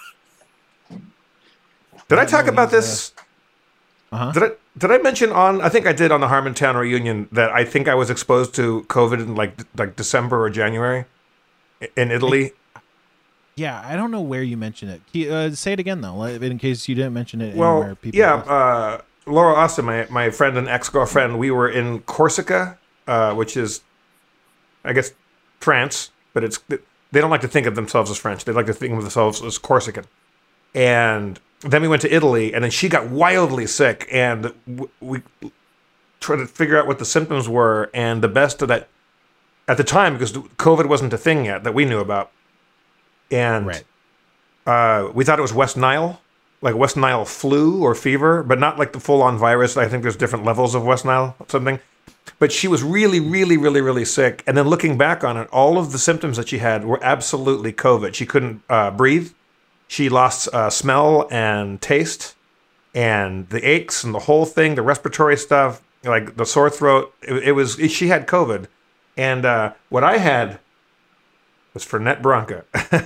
Speaker 2: Did I
Speaker 1: I
Speaker 2: talk
Speaker 1: know
Speaker 2: about
Speaker 1: he's,
Speaker 2: this?
Speaker 1: Uh-huh.
Speaker 2: Did I did I mention on? I think I did on the Harmontown reunion that I think I was exposed to COVID in like like December or January in Italy.
Speaker 1: Yeah, I don't know where you mentioned it. Ke- Uh, say it again, though, like, in case you didn't mention it
Speaker 2: Well,
Speaker 1: anywhere. People
Speaker 2: yeah, uh, Laura Austin, my my friend and ex girlfriend, we were in Corsica, uh, which is, I guess, France, but it's they don't like to think of themselves as French. They like to think of themselves as Corsican. And then we went to Italy, and then she got wildly sick, and w- we tried to figure out what the symptoms were, and the best of that at the time, because COVID wasn't a thing yet that we knew about, and
Speaker 1: Right.
Speaker 2: uh, we thought it was West Nile, like West Nile flu or fever, but not like the full-on virus. I think there's different levels of West Nile something. But she was really, really, really, really sick. And then looking back on it, all of the symptoms that she had were absolutely COVID. She couldn't uh, breathe. She lost uh, smell and taste, and the aches and the whole thing, the respiratory stuff, like the sore throat. It, it was she had COVID, and uh, what I had was Fernet Branca.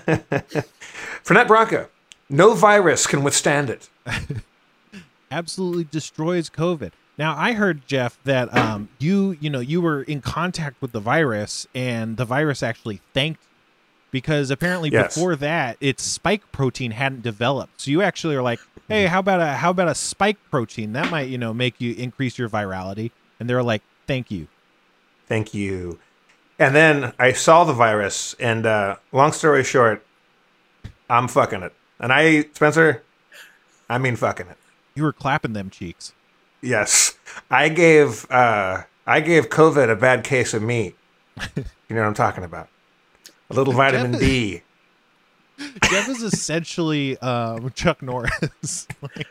Speaker 2: Fernet Branca, no virus can withstand it.
Speaker 1: Absolutely destroys COVID. Now, I heard, Jeff, that um, you, you know, you were in contact with the virus, and the virus actually thanked you, because apparently
Speaker 2: Yes.
Speaker 1: before that, its spike protein hadn't developed. So you actually are like, hey, how about a how about a spike protein that might, you know, make you increase your virality? And they're like, thank you.
Speaker 2: Thank you. And then I saw the virus, and uh, long story short, I'm fucking it. And I, Spencer, I mean fucking it.
Speaker 1: You were clapping them cheeks.
Speaker 2: Yes, I gave uh, I gave COVID a bad case of meat. You know what I'm talking about? A little vitamin
Speaker 1: Jeff-
Speaker 2: D.
Speaker 1: Jeff is essentially um, Chuck Norris. Like,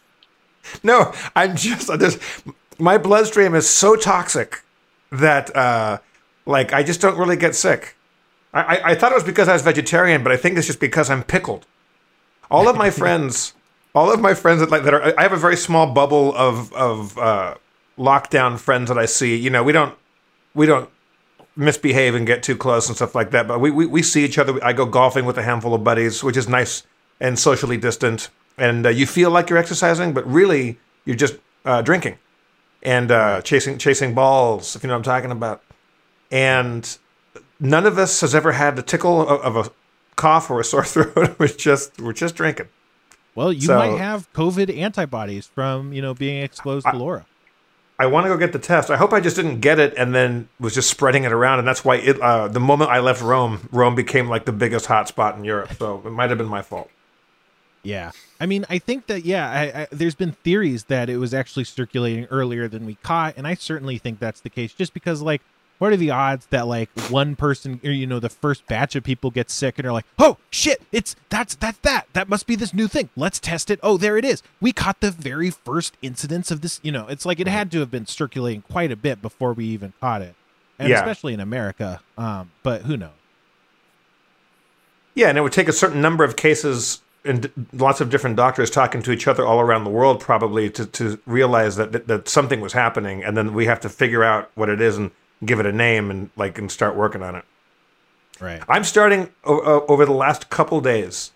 Speaker 2: No, I'm just I just my bloodstream is so toxic that uh, like I just don't really get sick. I, I, I thought it was because I was vegetarian, but I think it's just because I'm pickled. All of my friends, all of my friends that like that are I have a very small bubble of of uh, lockdown friends that I see. You know, we don't we don't misbehave and get too close and stuff like that. But we, we, we see each other. I go golfing with a handful of buddies, which is nice and socially distant. And uh, you feel like you're exercising, but really you're just uh, drinking and uh, chasing chasing balls, if you know what I'm talking about. And none of us has ever had the tickle of, of a cough or a sore throat. we're just we're just drinking.
Speaker 1: Well, you
Speaker 2: So-
Speaker 1: might have COVID antibodies from, you know, being exposed
Speaker 2: I-
Speaker 1: to Laura.
Speaker 2: I want to go get the test. I hope I just didn't get it and then was just spreading it around. And that's why it, uh, the moment I left Rome, Rome became like the biggest hotspot in Europe. So it might have been my fault.
Speaker 1: Yeah. I mean, I think that, yeah, I, I, there's been theories that it was actually circulating earlier than we caught. And I certainly think that's the case just because, like, what are the odds that, like, one person, or, you know, the first batch of people get sick and are like, oh, shit, it's, that's, that's that. That must be this new thing. Let's test it. Oh, there it is. We caught the very first incidence of this. You know, it's like it had to have been circulating quite a bit before we even caught it. And
Speaker 2: Yeah.
Speaker 1: especially in America. Um, but who knows?
Speaker 2: Yeah, and it would take a certain number of cases and d- lots of different doctors talking to each other all around the world probably to, to realize that, that that something was happening, and then we have to figure out what it is and give it a name and like and start working on it.
Speaker 1: Right.
Speaker 2: I'm starting o- o- over the last couple days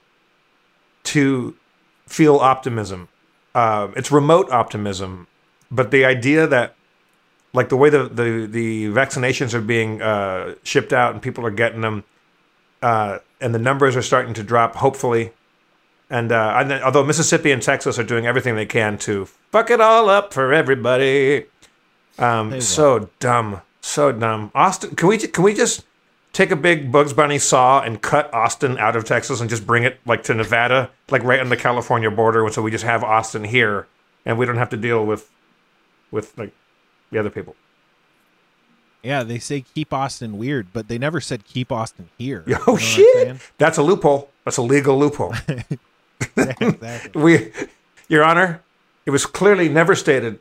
Speaker 2: to feel optimism. Uh, it's remote optimism, but the idea that like the way the the, the vaccinations are being uh, shipped out and people are getting them, uh, and the numbers are starting to drop, hopefully. And, uh, and then, although Mississippi and Texas are doing everything they can to fuck it all up for everybody, um,
Speaker 1: They
Speaker 2: so dumb, so dumb. Austin, can we ju- can we just take a big Bugs Bunny saw and cut Austin out of Texas and just bring it like to Nevada, like right on the California border, so we just have Austin here and we don't have to deal with with like the other people.
Speaker 1: Yeah, they say keep Austin weird, but they never said keep Austin here.
Speaker 2: Oh
Speaker 1: You know what I'm
Speaker 2: shit,
Speaker 1: saying?
Speaker 2: that's a loophole. That's a legal loophole.
Speaker 1: Yeah, exactly.
Speaker 2: We, Your Honor, it was clearly never stated.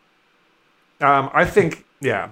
Speaker 2: Um, I think, yeah.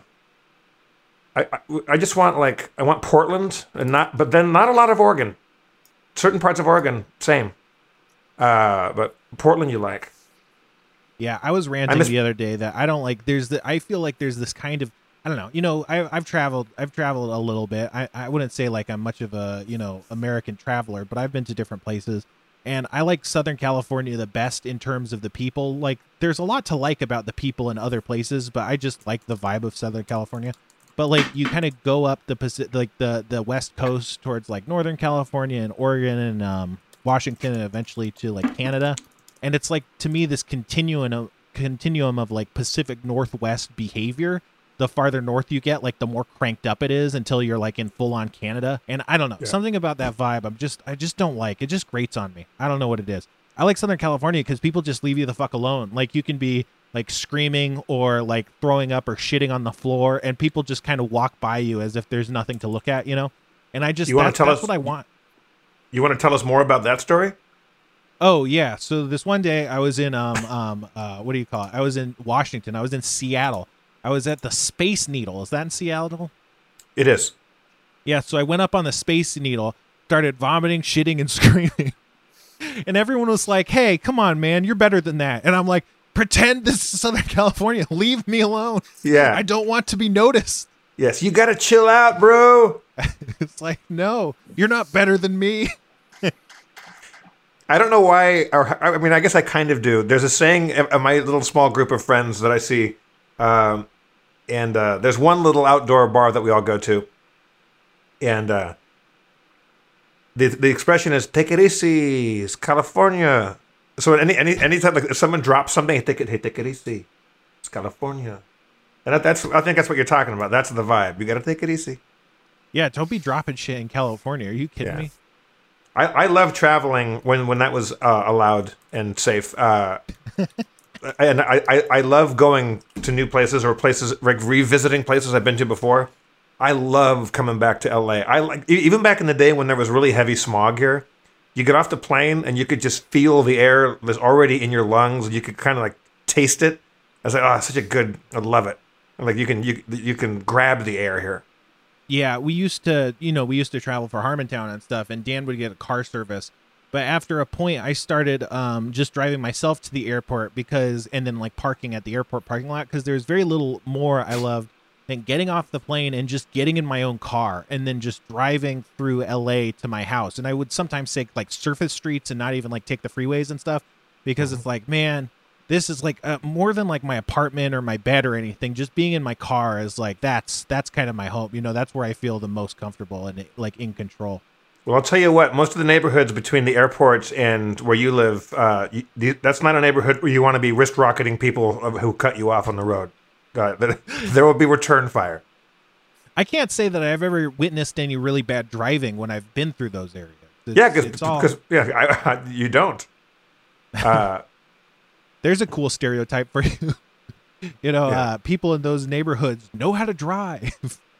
Speaker 2: I, I I just want like I want Portland and not, but then not a lot of Oregon. Certain parts of Oregon, same. Uh, but Portland, you like.
Speaker 1: Yeah, I was ranting
Speaker 2: miss-
Speaker 1: the other day that I don't like. There's the. I feel like there's this kind of. I don't know. You know, I, I've traveled. I've traveled a little bit. I, I wouldn't say like I'm much of a you know American traveler, but I've been to different places, and I like Southern California the best in terms of the people. Like, there's a lot to like about the people in other places, but I just like the vibe of Southern California. But like, you kind of go up the Pacific, like the the West Coast towards like Northern California and Oregon and um, Washington, and eventually to like Canada, and it's like to me this continuum of continuum of like Pacific Northwest behavior. The farther north you get, like the more cranked up it is until you're like in full on Canada. And I don't know,
Speaker 2: Yeah.
Speaker 1: something about that vibe. I'm just, I just don't like. It just grates on me. I don't know what it is. I like Southern California because people just leave you the fuck alone. Like you can be like screaming or like throwing up or shitting on the floor, and people just kind of walk by you as if there's nothing to look at, you know? And I just,
Speaker 2: You wanna
Speaker 1: that's,
Speaker 2: tell
Speaker 1: that's
Speaker 2: us-
Speaker 1: what I want.
Speaker 2: You want to tell us more about that story?
Speaker 1: Oh yeah. So this one day I was in um um uh what do you call it? I was in Washington. I was in Seattle. I was at the Space Needle. Is that in Seattle?
Speaker 2: It is.
Speaker 1: Yeah, so I went up on the Space Needle, started vomiting, shitting, and screaming. And everyone was like, hey, come on, man, you're better than that. And I'm like, pretend this is Southern California. Leave me alone.
Speaker 2: Yeah.
Speaker 1: I don't want to be noticed.
Speaker 2: Yes, you got to chill out, bro.
Speaker 1: It's like, no, you're not better than me.
Speaker 2: I don't know why, or I mean, I guess I kind of do. There's a saying of my little small group of friends that I see, um, and uh, there's one little outdoor bar that we all go to, and uh, the the expression is "take it easy, it's California." So any any anytime like if someone drops something, hey, take it, hey, take it easy, it's California, and that, that's I think that's what you're talking about. That's the vibe. You got to take it easy.
Speaker 1: Yeah, don't be dropping shit in California. Are you kidding
Speaker 2: Yeah.
Speaker 1: me?
Speaker 2: I, I love traveling when, when that was uh, allowed and safe. Uh, and I, I, I love going to new places or places, like revisiting places I've been to before. I love coming back to L A. I like e- even back in the day when there was really heavy smog here. You get off the plane and you could just feel the air that's already in your lungs. You could kind of like taste it. I was like, oh, it's such a good. I love it. And like you can you you can grab the air here.
Speaker 1: Yeah, we used to, you know, we used to travel for Harmontown and stuff, and Dan would get a car service. But after a point, I started um, just driving myself to the airport because, and then like parking at the airport parking lot because there's very little more I loved than getting off the plane and just getting in my own car and then just driving through L A to my house. And I would sometimes take like surface streets and not even like take the freeways and stuff because it's like, man, this is like uh, more than like my apartment or my bed or anything. Just being in my car is like that's that's kind of my home. You know, that's where I feel the most comfortable and like in control.
Speaker 2: Well, I'll tell you what. Most of the neighborhoods between the airports and where you live, uh, you, that's not a neighborhood where you want to be wrist rocketing people who cut you off on the road. Uh, there will be return fire.
Speaker 1: I can't say that I've ever witnessed any really bad driving when I've been through those areas. It's,
Speaker 2: yeah, because
Speaker 1: it's all...
Speaker 2: yeah, I, I, you don't. Uh,
Speaker 1: There's a cool stereotype for you. You know,
Speaker 2: Yeah.
Speaker 1: uh, people in those neighborhoods know how to drive.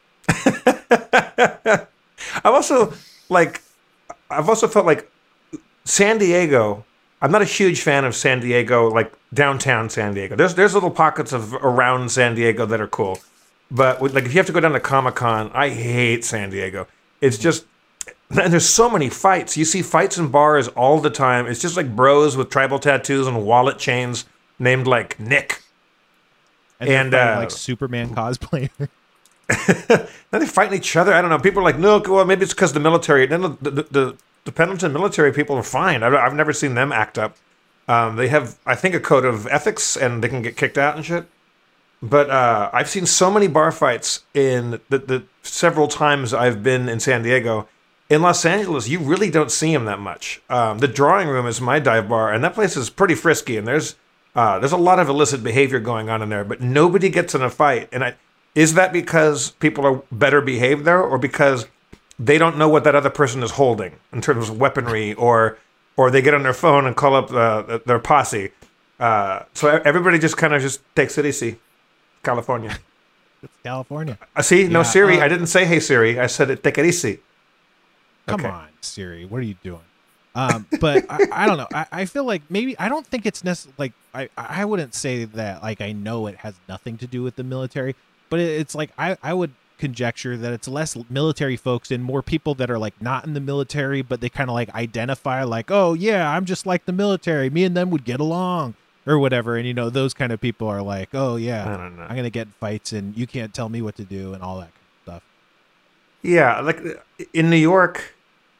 Speaker 2: I've also like, I've also felt like San Diego. I'm not a huge fan of San Diego, like downtown San Diego. There's there's little pockets of around San Diego that are cool, but with, like if you have to go down to Comic-Con, I hate San Diego. It's just, and there's so many fights. You see fights in bars all the time. It's just like bros with tribal tattoos and wallet chains named like Nick.
Speaker 1: And,
Speaker 2: And,
Speaker 1: they're fighting,
Speaker 2: uh,
Speaker 1: like Superman cosplayer.
Speaker 2: Then they're fighting each other. I don't know. People are like, no, well, maybe it's because the military. Then the, the, the, the Pendleton military people are fine. I've, I've never seen them act up. Um, they have, I think, a code of ethics, and they can get kicked out and shit. But uh, I've seen so many bar fights in the, the several times I've been in San Diego. In Los Angeles, you really don't see them that much. Um, the Drawing Room is my dive bar, and that place is pretty frisky, and there's uh, there's a lot of illicit behavior going on in there, but nobody gets in a fight. And I, is that because people are better behaved there, or because they don't know what that other person is holding in terms of weaponry, or or they get on their phone and call up uh, their posse? Uh, so everybody just kind of just takes it easy. California.
Speaker 1: It's California.
Speaker 2: Uh, see, no
Speaker 1: Yeah,
Speaker 2: Siri.
Speaker 1: uh,
Speaker 2: I didn't say hey Siri. I said it. Take it easy.
Speaker 1: Come
Speaker 2: Okay.
Speaker 1: on, Siri. What are you doing? Um, but I, I don't know. I, I feel like maybe I don't think it's necessarily like I, I wouldn't say that like I know it has nothing to do with the military, but it, it's like I, I would conjecture that it's less military folks and more people that are like not in the military, but they kind of like identify like, oh yeah, I'm just like the military. Me and them would get along or whatever. And you know, those kind of people are like, oh yeah,
Speaker 2: I don't know.
Speaker 1: I'm gonna get in fights and you can't tell me what to do and all that kind of stuff.
Speaker 2: Yeah, like in New York,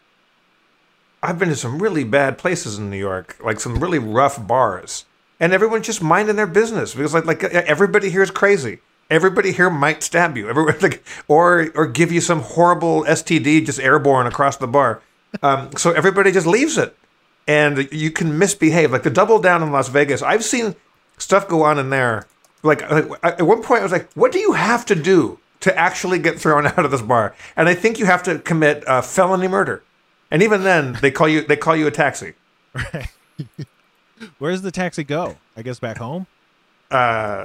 Speaker 2: I've been to some really bad places in New York, like some really rough bars, and everyone's just minding their business because like like everybody here is crazy. Everybody here might stab you, everybody, like, or or give you some horrible S T D just airborne across the bar. Um, so everybody just leaves it, and you can misbehave. Like the Double Down in Las Vegas, I've seen stuff go on in there. Like, like at one point, I was like, "What do you have to do to actually get thrown out of this bar?" And I think you have to commit uh, felony murder. And even then, they call you they call you a taxi.
Speaker 1: Right. Where does the taxi go? I guess back home.
Speaker 2: Uh,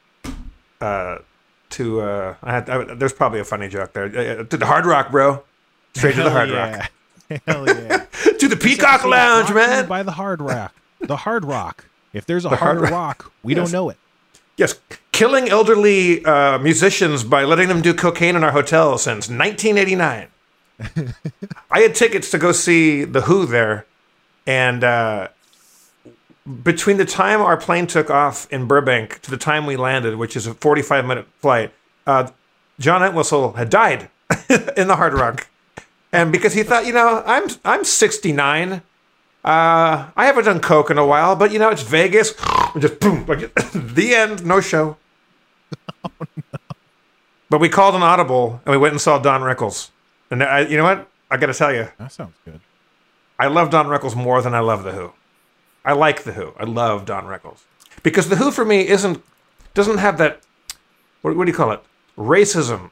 Speaker 2: uh, to uh, I had, I, there's probably a funny joke there. Uh, to the Hard Rock, bro. Straight to the
Speaker 1: Hell
Speaker 2: Hard
Speaker 1: yeah.
Speaker 2: Rock.
Speaker 1: Hell yeah.
Speaker 2: To the Peacock Lounge,
Speaker 1: Brought to you
Speaker 2: man.
Speaker 1: By the Hard Rock. The Hard Rock. If there's a
Speaker 2: The Hard
Speaker 1: Hard
Speaker 2: Rock.
Speaker 1: Rock, we
Speaker 2: Yes.
Speaker 1: don't know it.
Speaker 2: Yes, killing elderly uh, musicians by letting them do cocaine in our hotel since nineteen eighty-nine. I had tickets to go see The Who there, and uh, between the time our plane took off in Burbank to the time we landed, which is a forty-five minute flight, uh, John Entwistle had died in the Hard Rock. And because he thought, you know, I'm I'm sixty-nine. Uh, I haven't done coke in a while, but you know, it's Vegas. Just boom, like the end, no show. Oh, no. But we called an audible and we went and saw Don Rickles. And I, you know what? I got to tell you,
Speaker 1: That sounds good.
Speaker 2: I love Don Rickles more than I love The Who. I like The Who. I love Don Rickles because The Who for me isn't doesn't have that. What, what do you call it? Racism.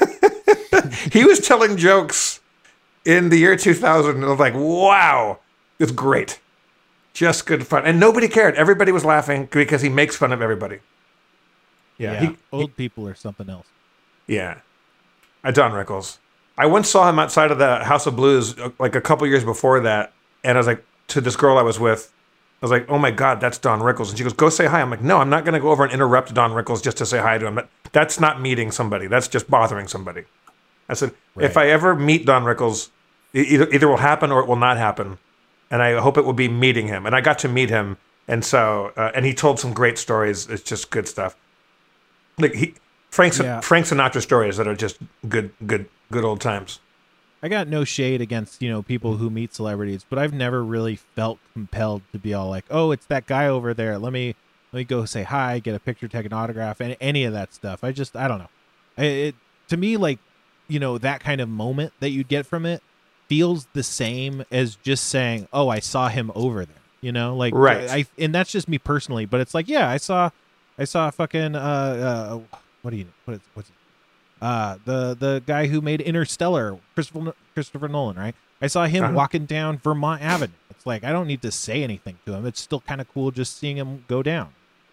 Speaker 2: He was telling jokes in the year two thousand. And I was like, wow, it's great, just good fun, and nobody cared. Everybody was laughing because he makes fun of everybody. Yeah,
Speaker 1: Yeah.
Speaker 2: he-
Speaker 1: Old people are something else.
Speaker 2: Yeah. Uh, Don Rickles. I once saw him outside of the House of Blues uh, like a couple years before that. And I was like, to this girl I was with, I was like, oh my God, that's Don Rickles. And she goes, go say hi. I'm like, no, I'm not going to go over and interrupt Don Rickles just to say hi to him. That- That's not meeting somebody. That's just bothering somebody. I said, if
Speaker 1: Right.
Speaker 2: I ever meet Don Rickles, e- either, either will happen or it will not happen. And I hope it will be meeting him. And I got to meet him. And so, uh, and he told some great stories. It's just good stuff. Like he, Frank, Sin-
Speaker 1: Yeah.
Speaker 2: Frank Sinatra stories that are just good, good, good old times.
Speaker 1: I got no shade against, you know, people who meet celebrities, but I've never really felt compelled to be all like, oh, it's that guy over there. Let me let me go say hi, get a picture, take an autograph, and any of that stuff. I just, I don't know. It, it to me, like, you know, that kind of moment that you'd get from it feels the same as just saying, "Oh, I saw him over there." You know, like
Speaker 2: Right.
Speaker 1: I and that's just me personally, but it's like, yeah, I saw, I saw fucking uh, uh what do you what is what's it? uh the the guy who made Interstellar, Christopher Christopher Nolan, right? I saw him
Speaker 2: Uh-huh.
Speaker 1: walking down Vermont Avenue. It's like I don't need to say anything to him. It's still kind of cool just seeing him go down.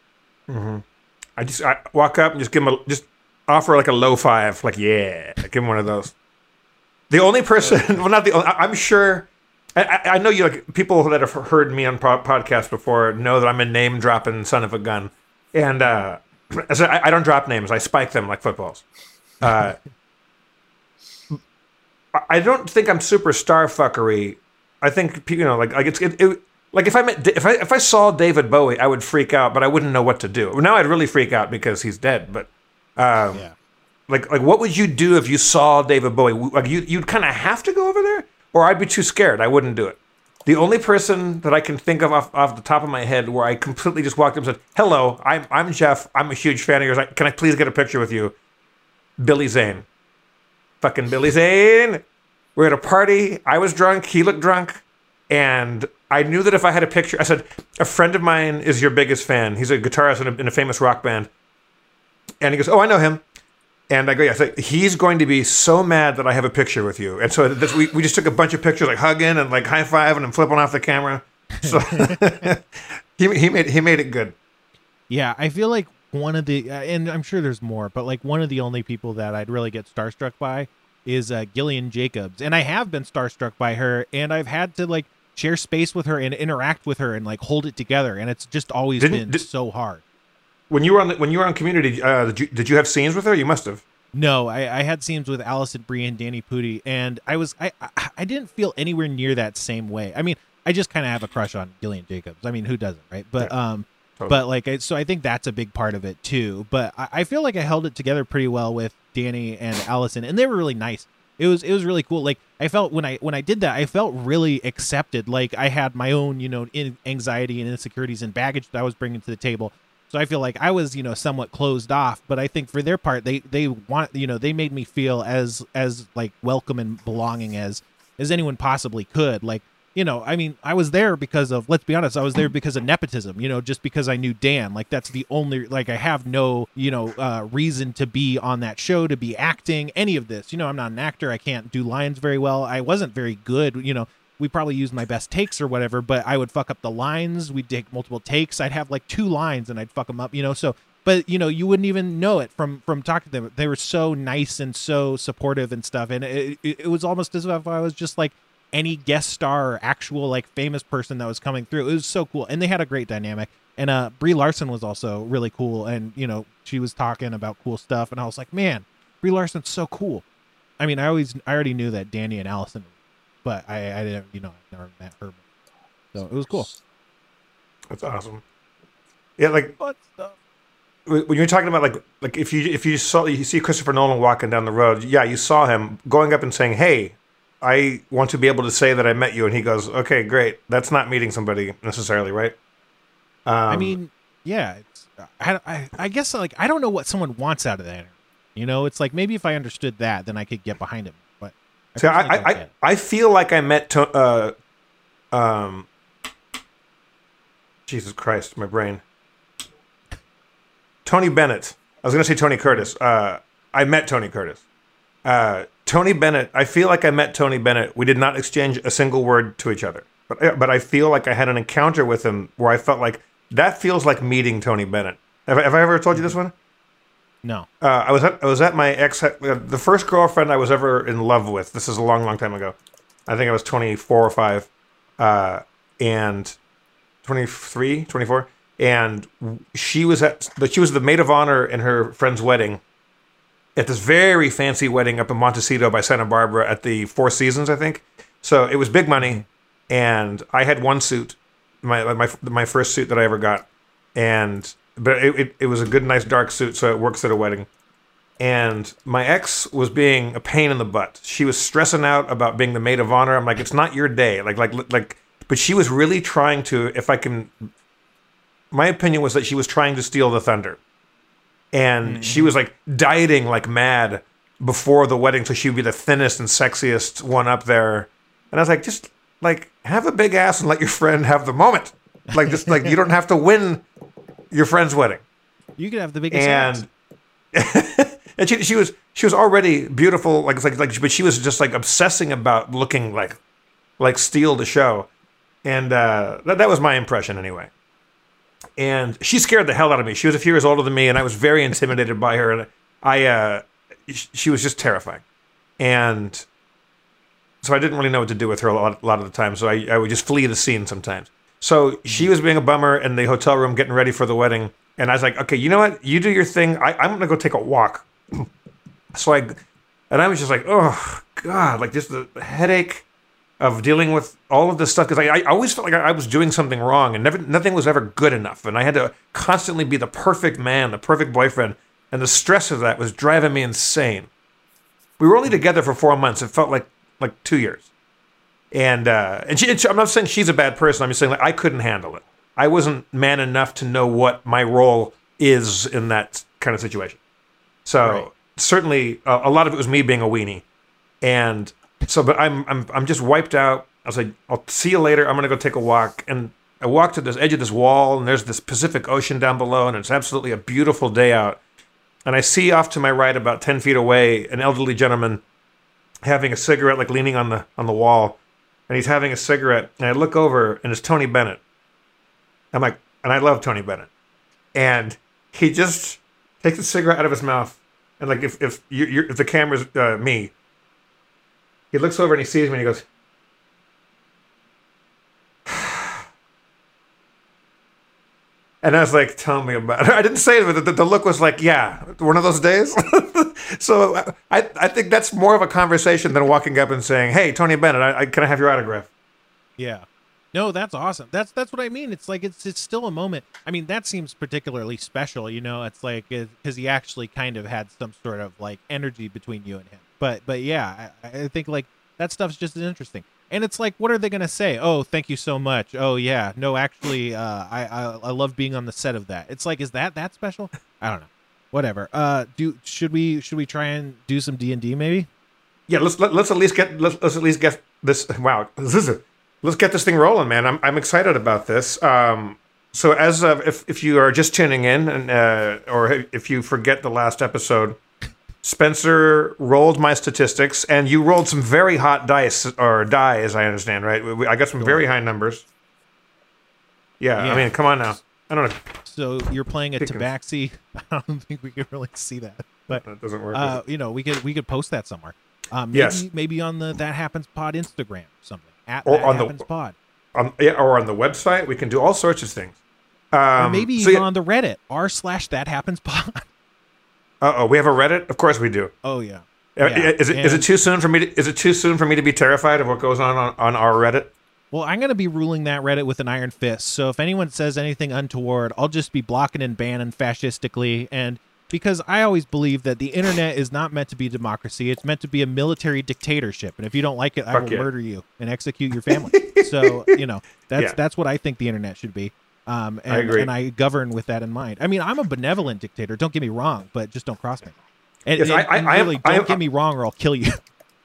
Speaker 2: I just I walk up and just give him a, just offer like a low five, like yeah, give him one of those. The only person, well, not the only, I- I'm sure, I, I I know you like people that have heard me on po- podcasts before know that I'm a name dropping son of a gun, and uh, so I, I don't drop names, I spike them like footballs. Uh, I- I don't think I'm super star fuckery. I think you know, like like it's it, it like if I met if I if I saw David Bowie, I would freak out, but I wouldn't know what to do. Now I'd really freak out because he's dead. But um,
Speaker 1: Yeah.
Speaker 2: like like what would you do if you saw David Bowie? Like you you'd kind of have to go over there, or I'd be too scared. I wouldn't do it. The only person that I can think of off, off the top of my head where I completely just walked up and said, "Hello, I'm I'm Jeff. I'm a huge fan of yours. Can I please get a picture with you?" Billy Zane. Fucking Billy Zane. We're at a party. I was drunk. He looked drunk. And I knew that if I had a picture, I said, a friend of mine is your biggest fan. He's a guitarist in a, in a famous rock band. And he goes, oh, I know him. And I go, yeah, so he's going to be so mad that I have a picture with you. And so this, we, we just took a bunch of pictures, like hugging and like high fiving and flipping off the camera. So he, he made he made it good.
Speaker 1: Yeah, I feel like one of the, uh, and I'm sure there's more, but like one of the only people that I'd really get starstruck by is uh, Gillian Jacobs. And I have been starstruck by her, and I've had to like share space with her and interact with her and like hold it together. And it's just always
Speaker 2: Didn't-
Speaker 1: been
Speaker 2: did-
Speaker 1: so hard.
Speaker 2: When you were on the, when you were on Community, uh, did you did you have scenes with her? You must have.
Speaker 1: No, I, I had scenes with Alison Brie and Danny Pudi, and I was I I, I didn't feel anywhere near that same way. I mean, I just kind of have a crush on Gillian Jacobs. I mean, who doesn't, right? But
Speaker 2: Yeah,
Speaker 1: um,
Speaker 2: totally.
Speaker 1: but like, I, so I think that's a big part of it too. But I, I feel like I held it together pretty well with Danny and Allison, and they were really nice. It was it was really cool. Like I felt when I when I did that, I felt really accepted. Like I had my own, you know, in, anxiety and insecurities and baggage that I was bringing to the table. So I feel like I was, you know, somewhat closed off. But I think for their part, they they want, you know, they made me feel as as like welcome and belonging as as anyone possibly could. Like, you know, I mean, I was there because of, let's be honest, I was there because of nepotism, you know, just because I knew Dan. Like, that's the only, like, I have no, you know, uh, reason to be on that show, to be acting, any of this. You know, I'm not an actor. I can't do lines very well. I wasn't very good, you know. We probably used my best takes or whatever, but I would fuck up the lines. We'd take multiple takes. I'd have like two lines and I'd fuck them up, you know, so. But, you know, you wouldn't even know it from from talking to them. They were so nice and so supportive and stuff. And it, it, it was almost as if I was just like any guest star or actual like famous person that was coming through. It was so cool. And they had a great dynamic. And uh, Brie Larson was also really cool. And, you know, she was talking about cool stuff. And I was like, man, Brie Larson's so cool. I mean, I always, I already knew that Danny and Allison, but I, I didn't, you know, I never met her. So it was cool.
Speaker 2: That's awesome. Yeah, like
Speaker 1: Fun stuff.
Speaker 2: when you're talking about like like if you if you saw you see Christopher Nolan walking down the road, yeah, you saw him going up and saying, "Hey, I want to be able to say that I met you," and he goes, "Okay, great." That's not meeting somebody necessarily, right? Um,
Speaker 1: I mean, yeah, it's, I, I, I guess like I don't know what someone wants out of that interview. You know, it's like maybe if I understood that, then I could get behind him. But I
Speaker 2: see, I
Speaker 1: personally don't
Speaker 2: I,
Speaker 1: get
Speaker 2: I
Speaker 1: it.
Speaker 2: I feel like I met to, uh, um, Jesus Christ, my brain. Tony Bennett. I was going to say Tony Curtis. Uh, I met Tony Curtis. Uh, Tony Bennett. I feel like I met Tony Bennett. We did not exchange a single word to each other, but but I feel like I had an encounter with him where I felt like that feels like meeting Tony Bennett. Have, I- have I ever told you this one?
Speaker 1: No.
Speaker 2: Uh, I was at I was at my ex uh, the first girlfriend I was ever in love with. This is a long, long time ago. I think I was twenty-four or five, uh, and twenty-three, twenty-four, and she was at the she was the maid of honor in her friend's wedding, at this very fancy wedding up in Montecito by Santa Barbara at the Four Seasons, I think. So it was big money, and I had one suit, my my my first suit that I ever got, and. But it, it, it was a good, nice, dark suit, so it works at a wedding. And my ex was being a pain in the butt. She was stressing out about being the maid of honor. I'm like, it's not your day. Like, like, like. But she was really trying to, if I can. My opinion was that she was trying to steal the thunder. And mm-hmm. she was like dieting like mad before the wedding, so she would be the thinnest and sexiest one up there. And I was like, just like have a big ass and let your friend have the moment. Like just like you don't have to win your friend's wedding.
Speaker 1: You could have the biggest
Speaker 2: and and she she was she was already beautiful, like like like, but she was just like obsessing about looking like like steel to show, and uh, that that was my impression anyway. And she scared the hell out of me. She was a few years older than me, and I was very intimidated by her. And I uh, she was just terrifying, and so I didn't really know what to do with her a lot, a lot of the time. So I I would just flee the scene sometimes. So she was being a bummer in the hotel room, getting ready for the wedding. And I was like, okay, you know what? You do your thing. I, I'm going to go take a walk. So I, and I was just like, oh, God, like just the headache of dealing with all of this stuff. Because I, I always felt like I, I was doing something wrong and never, nothing was ever good enough. And I had to constantly be the perfect man, the perfect boyfriend. And the stress of that was driving me insane. We were only together for four months. It felt like like two years. And uh, and she, I'm not saying she's a bad person. I'm just saying like I couldn't handle it. I wasn't man enough to know what my role is in that kind of situation. So right. certainly uh, a lot of it was me being a weenie. And so, but I'm I'm I'm just wiped out. I was like, I'll see you later. I'm gonna go take a walk. And I walked to this edge of this wall, and there's this Pacific Ocean down below, and it's absolutely a beautiful day out. And I see off to my right, about ten feet away, an elderly gentleman having a cigarette, like leaning on the on the wall. And he's having a cigarette, and I look over, and it's Tony Bennett. I'm like, and I love Tony Bennett. And he just takes a cigarette out of his mouth, and like if if you you're, if the camera's uh, me, he looks over and he sees me, and he goes, and I was like, tell me about it. I didn't say it, but the, the look was like, yeah, one of those days. So I I think that's more of a conversation than walking up and saying, hey, Tony Bennett, I, I, can I have your autograph?
Speaker 1: Yeah. No, that's awesome. That's that's what I mean. It's like it's it's still a moment. I mean, that seems particularly special, you know. It's like because he actually kind of had some sort of like energy between you and him. But but yeah, I, I think like that stuff's just as interesting. And it's like, what are they gonna say? Oh, thank you so much. Oh yeah, no, actually, uh, I I I love being on the set of that. It's like, is that that special? I don't know. Whatever. Uh, do should we should we try and do some D and D maybe?
Speaker 2: Yeah, let's let, let's at least get let's, let's at least get this. Wow, this is it. Let's get this thing rolling, man. I'm I'm excited about this. Um, so as of, if if you are just tuning in, and uh, or if you forget the last episode, Spencer rolled my statistics, and you rolled some very hot dice or die, as I understand, right? We, I got some very high numbers. Yeah, yeah, I mean, come on now. I don't know.
Speaker 1: So you're playing a Tabaxi. I don't think we could really see that, but
Speaker 2: that doesn't work.
Speaker 1: Uh, you know, we could we could post that somewhere. Um, maybe,
Speaker 2: yes,
Speaker 1: maybe on the That Happens Pod Instagram or something. At
Speaker 2: or
Speaker 1: That
Speaker 2: on
Speaker 1: Happens
Speaker 2: the
Speaker 1: Pod.
Speaker 2: On, yeah, or on the website. We can do all sorts of things. Um,
Speaker 1: or maybe
Speaker 2: so
Speaker 1: even
Speaker 2: yeah,
Speaker 1: on the Reddit r slash That Happens Pod.
Speaker 2: Uh oh, we have a Reddit. Of course we do.
Speaker 1: Oh yeah.
Speaker 2: Uh,
Speaker 1: yeah.
Speaker 2: Is it
Speaker 1: and,
Speaker 2: is it too soon for me? To, is it too soon for me to be terrified of what goes on on, on our Reddit?
Speaker 1: Well, I'm going to be ruling that Reddit with an iron fist. So if anyone says anything untoward, I'll just be blocking and banning fascistically. And because I always believe that the internet is not meant to be democracy, it's meant to be a military dictatorship. And if you don't like it, I
Speaker 2: Fuck
Speaker 1: will
Speaker 2: yeah.
Speaker 1: murder you and execute your family. So you know that's
Speaker 2: Yeah.
Speaker 1: that's what I think the internet should be. Um, and,
Speaker 2: I agree.
Speaker 1: and I govern with that in mind. I mean, I'm a benevolent dictator. Don't get me wrong, but just don't cross me. And,
Speaker 2: Yes,
Speaker 1: and,
Speaker 2: I- I-
Speaker 1: and
Speaker 2: I am-
Speaker 1: really,
Speaker 2: I
Speaker 1: don't
Speaker 2: am-
Speaker 1: get me wrong, or I'll kill you.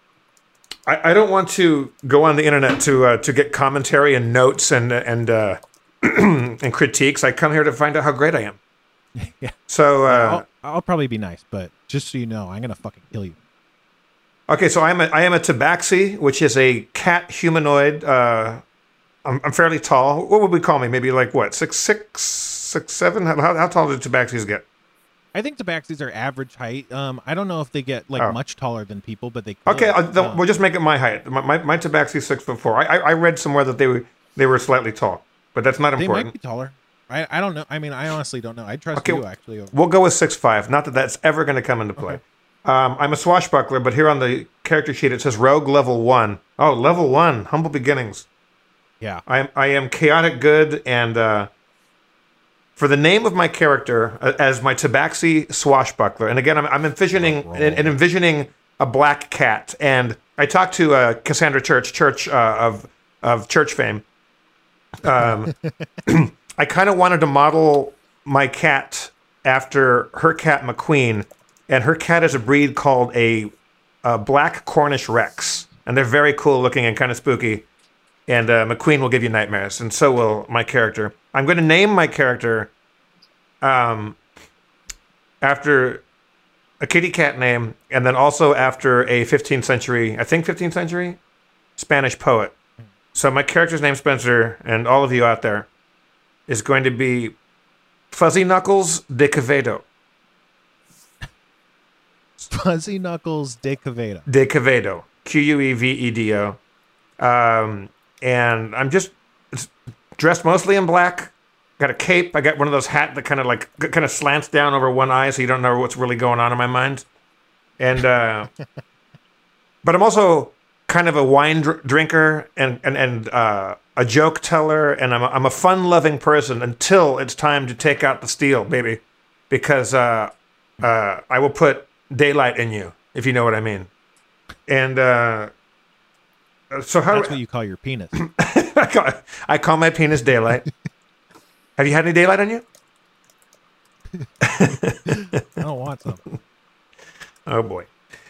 Speaker 2: I, I don't want to go on the internet to uh, to get commentary and notes and uh, and uh, and critiques. I come here to find out how great I am.
Speaker 1: Yeah.
Speaker 2: So uh,
Speaker 1: I'll, I'll probably be nice, but just so you know, I'm gonna fucking kill you.
Speaker 2: okay, so I'm a, I am a tabaxi, which is a cat humanoid. Uh, I'm, I'm fairly tall. What would we call me? Maybe like what six six six seven? How, how tall do tabaxis get?
Speaker 1: I think tabaxis are average height. Um, I don't know if they get like
Speaker 2: Oh.
Speaker 1: much taller than people, but they could.
Speaker 2: Okay, uh, the,
Speaker 1: Um,
Speaker 2: we'll just make it my height. My my, my tabaxi six foot four. I, I I read somewhere that they were they were slightly tall, but that's not
Speaker 1: they
Speaker 2: important.
Speaker 1: might be taller. I, I don't know. I mean, I honestly don't know. I trust
Speaker 2: Okay,
Speaker 1: you actually. Over.
Speaker 2: We'll go with six five. Not that that's ever going to come into play.
Speaker 1: Okay.
Speaker 2: Um, I'm a swashbuckler, but here on the character sheet it says Rogue Level One. Oh, Level One, humble beginnings.
Speaker 1: Yeah.
Speaker 2: I am I am chaotic good, and uh, for the name of my character uh, as my tabaxi swashbuckler, and again I'm, I'm envisioning
Speaker 1: Oh,
Speaker 2: and, and envisioning a black cat. And I talked to uh, Cassandra Church, Church uh, of of church fame. Um, I kind of wanted to model my cat after her cat McQueen, and her cat is a breed called a, a black Cornish Rex. and they're very cool looking and kind of spooky. And uh, McQueen will give you nightmares, and so will my character. I'm going to name my character um, after a kitty cat name, and then also after a fifteenth century, I think fifteenth century, Spanish poet. So my character's name, Spencer, and all of you out there, is going to be Fuzzy Knuckles de Quevedo.
Speaker 1: Fuzzy Knuckles de Quevedo.
Speaker 2: De Quevedo. Q U E V E D O. Um, and I'm just dressed mostly in black. Got a cape. I got one of those hats that kind of like kind of slants down over one eye, so you don't know what's really going on in my mind. And uh, but I'm also kind of a wine dr- drinker and and and uh, a joke teller, and I'm a, I'm a fun-loving person until it's time to take out the steel, baby, because uh, uh, I will put daylight in you, if you know what I mean. And uh, so how?
Speaker 1: That's what you call your penis.
Speaker 2: I, call, I call my penis daylight. Have you had any daylight on you?
Speaker 1: I don't want some.
Speaker 2: Oh boy.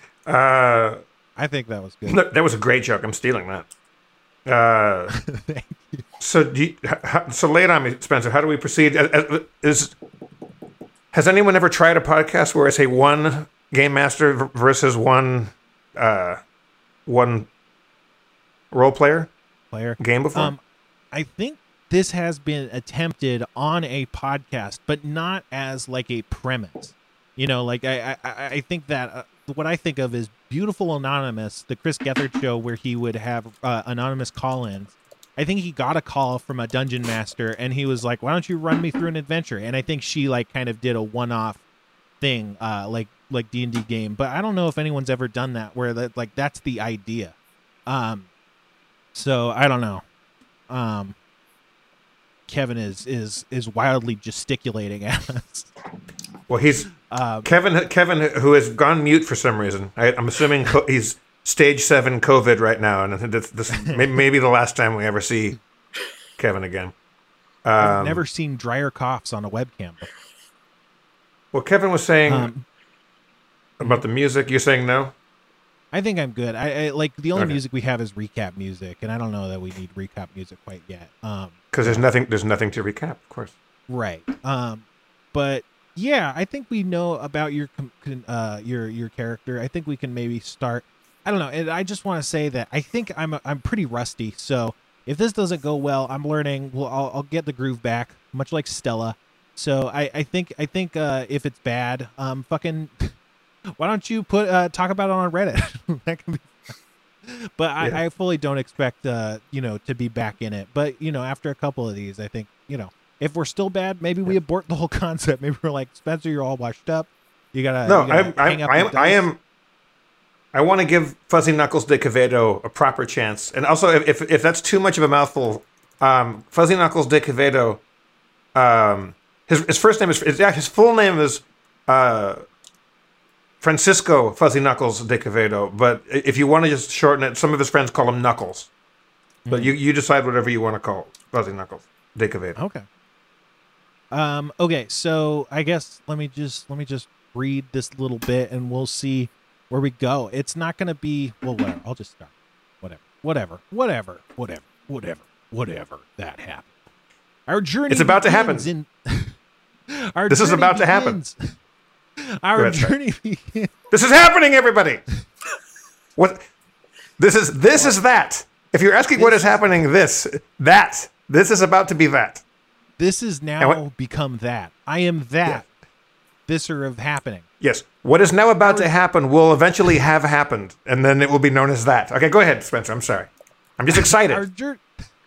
Speaker 2: Uh,
Speaker 1: I think that was good.
Speaker 2: That, that was a great joke. I'm stealing that. Uh,
Speaker 1: Thank you.
Speaker 2: so, do you, how, so lay it on me, Spencer. How do we proceed? Is has anyone ever tried a podcast where it's a one game master versus one uh, one role player
Speaker 1: Player
Speaker 2: game before?
Speaker 1: Um, I think this has been attempted on a podcast, but not as like a premise. You know, like I, I, I think that uh, what I think of is Beautiful Anonymous, the Chris Gethard show where he would have uh, anonymous call-ins. I think he got a call from a dungeon master, and he was like, "Why don't you run me through an adventure?" And I think she like kind of did a one-off thing, uh, like like D and D game. But I don't know if anyone's ever done that, where that like that's the idea. Um, so I don't know. Um. Kevin is is is wildly gesticulating at us.
Speaker 2: Well, he's
Speaker 1: Um,
Speaker 2: Kevin. Kevin, who has gone mute for some reason. I, I'm assuming co- he's stage seven COVID right now, and I think this, this may, maybe the last time we ever see Kevin again. Um,
Speaker 1: I've never seen drier coughs on a webcam before.
Speaker 2: Well, Kevin was saying
Speaker 1: Um,
Speaker 2: about the music. You're saying no?
Speaker 1: I think I'm good. I, I like the only
Speaker 2: Okay.
Speaker 1: music we have is recap music, and I don't know that we need recap music quite yet. Um,
Speaker 2: Because there's nothing. There's nothing to recap, of course.
Speaker 1: right. Um, but yeah, I think we know about your com- con- uh your your character. I think we can maybe start. I don't know. And I just want to say that I think I'm a, I'm pretty rusty. So if this doesn't go well, I'm learning. Well, I'll, I'll get the groove back, much like Stella. So I, I think I think uh, if it's bad, um, fucking, why don't you put uh, talk about it on Reddit? That can be. Fun. But I,
Speaker 2: Yeah.
Speaker 1: I fully don't expect uh, you know to be back in it. But you know, after a couple of these, I think you know if we're still bad, maybe we abort the whole concept. Maybe we're like, Spencer, you're all washed up. You gotta
Speaker 2: No,
Speaker 1: you gotta
Speaker 2: I, I,
Speaker 1: hang up
Speaker 2: I
Speaker 1: your
Speaker 2: am. I
Speaker 1: dice."
Speaker 2: am. I want to give Fuzzy Knuckles de Quevedo a proper chance, and also if if, if that's too much of a mouthful, um, Fuzzy Knuckles de Quevedo, um, his his first name is is- yeah, his full name is uh, Francisco Fuzzy Knuckles de Quevedo, but if you want to just shorten it, some of his friends call him Knuckles, but you you decide whatever you want to call Fuzzy Knuckles de Quevedo.
Speaker 1: Okay. Um. Okay. So I guess let me just let me just read this little bit, and we'll see where we go. It's not going to be well. Whatever. I'll just start. Whatever. Whatever. Whatever. Whatever. Whatever. Whatever. That happened. Our journey.
Speaker 2: It's about to happen.
Speaker 1: begins In, our
Speaker 2: This is
Speaker 1: journey
Speaker 2: about to happen.
Speaker 1: begins- Our
Speaker 2: ahead, sorry.
Speaker 1: journey begins.
Speaker 2: This is happening, everybody. What? This is this is that. If you're asking what is happening, this that this is about to be that.
Speaker 1: This is
Speaker 2: And
Speaker 1: now
Speaker 2: what-
Speaker 1: become that. I am that. This are of happening.
Speaker 2: Yes. What is now about to happen will eventually have happened, and then it will be known as that. Okay, go ahead, Spencer. I'm sorry. I'm just excited.
Speaker 1: Our journey.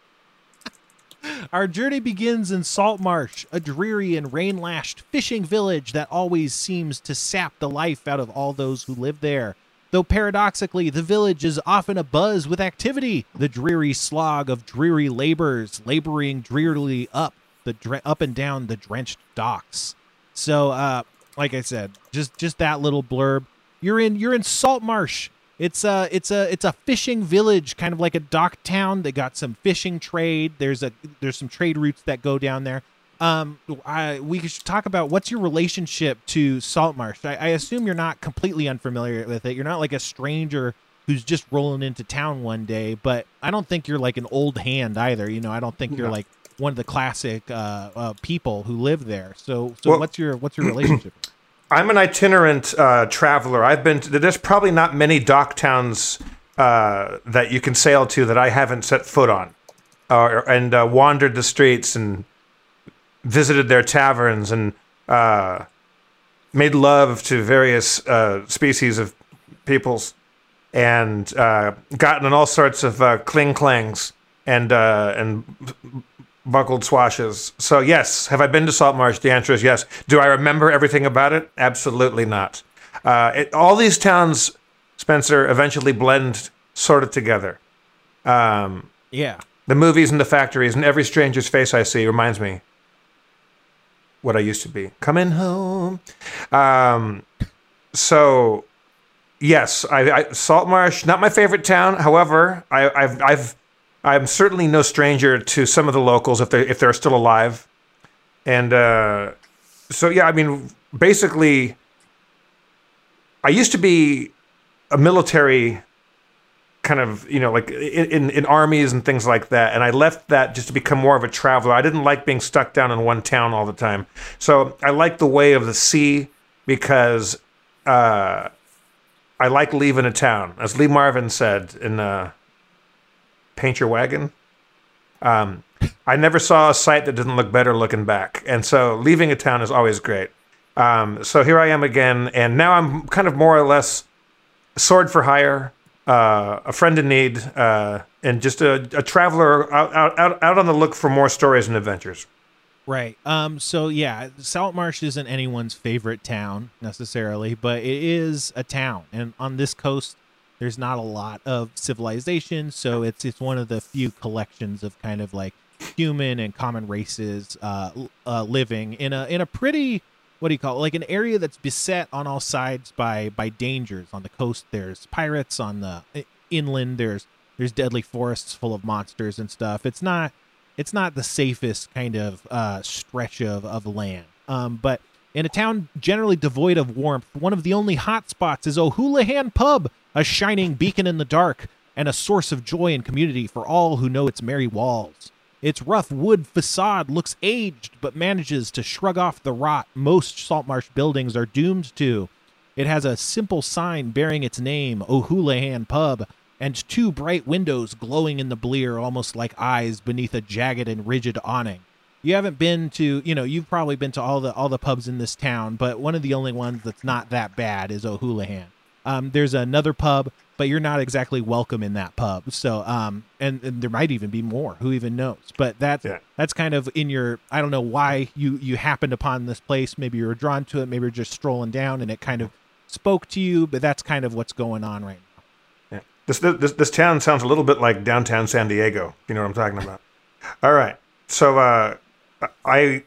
Speaker 1: Our journey begins in Saltmarsh, a dreary and rain-lashed fishing village that always seems to sap the life out of all those who live there. Though paradoxically, the village is often abuzz with activity. The dreary slog of dreary laborers laboring drearily up the dre- up and down the drenched docks. So, uh, like I said, just just that little blurb. You're in you're in Saltmarsh. It's a it's a it's a fishing village, kind of like a dock town. They got some fishing trade. There's a there's some trade routes that go down there. Um, I, we should talk about what's your relationship to Saltmarsh. I, I assume you're not completely unfamiliar with it. You're not like a stranger who's just rolling into town one day. But I don't think you're like an old hand either. You know, I don't think you're
Speaker 2: No.
Speaker 1: like one of the classic uh, uh, people who live there. So, so
Speaker 2: Well-
Speaker 1: what's your what's your relationship?
Speaker 2: I'm an itinerant uh, traveler. I've been to, there's probably not many dock towns uh, that you can sail to that I haven't set foot on, uh, and uh, wandered the streets and visited their taverns and uh, made love to various uh, species of peoples, and uh, gotten in all sorts of uh, cling clangs and uh, and buckled swashes. So yes, have I been to Saltmarsh? The answer is yes. Do I remember everything about it? Absolutely not. Uh, it, all these towns, Spencer, eventually blend sort of together. Um,
Speaker 1: Yeah.
Speaker 2: the movies and the factories and every stranger's face I see reminds me what I used to be. Coming home. Um, so yes, I, I Saltmarsh, not my favorite town. However, I, I've I've I'm certainly no stranger to some of the locals if they if they're still alive, and uh, so yeah, I mean, basically, I used to be a military kind of, you know, like in, in in armies and things like that, and I left that just to become more of a traveler. I didn't like being stuck down in one town all the time, so I like the way of the sea because uh, I like leaving a town, as Lee Marvin said in. Uh, Paint Your Wagon. Um, I never saw a sight that didn't look better looking back. And so leaving a town is always great. Um, so here I am again, and now I'm kind of more or less sword for hire, uh, a friend in need, uh, and just a, a traveler out, out, out, out on the look for more stories and adventures.
Speaker 1: Right. Um. So yeah, Saltmarsh isn't anyone's favorite town necessarily, but it is a town, and on this coast, there's not a lot of civilization, so it's it's one of the few collections of kind of like human and common races uh, uh, living in a in a pretty, what do you call it, like an area that's beset on all sides by by dangers. On the coast, there's pirates. On the inland, there's there's deadly forests full of monsters and stuff. It's not it's not the safest kind of uh, stretch of of land. Um, but in a town generally devoid of warmth, one of the only hot spots is O'Houlihan Pub, a shining beacon in the dark and a source of joy and community for all who know its merry walls. Its rough wood facade looks aged, but manages to shrug off the rot most Saltmarsh buildings are doomed to. It has a simple sign bearing its name, O'Houlihan Pub, and two bright windows glowing in the blear almost like eyes beneath a jagged and rigid awning. You haven't been to, you know, you've probably been to all the all the pubs in this town, but one of the only ones that's not that bad is O'Houlihan. Um, there's another pub, but you're not exactly welcome in that pub. So, um, and, and there might even be more. Who even knows? But that's
Speaker 2: Yeah.
Speaker 1: that's kind of in your. I don't know why you you happened upon this place. Maybe you were drawn to it. Maybe you're just strolling down, and it kind of spoke to you. But that's kind of what's going on right now.
Speaker 2: Yeah. This, this this town sounds a little bit like downtown San Diego. You know what I'm talking about? All right. So uh, I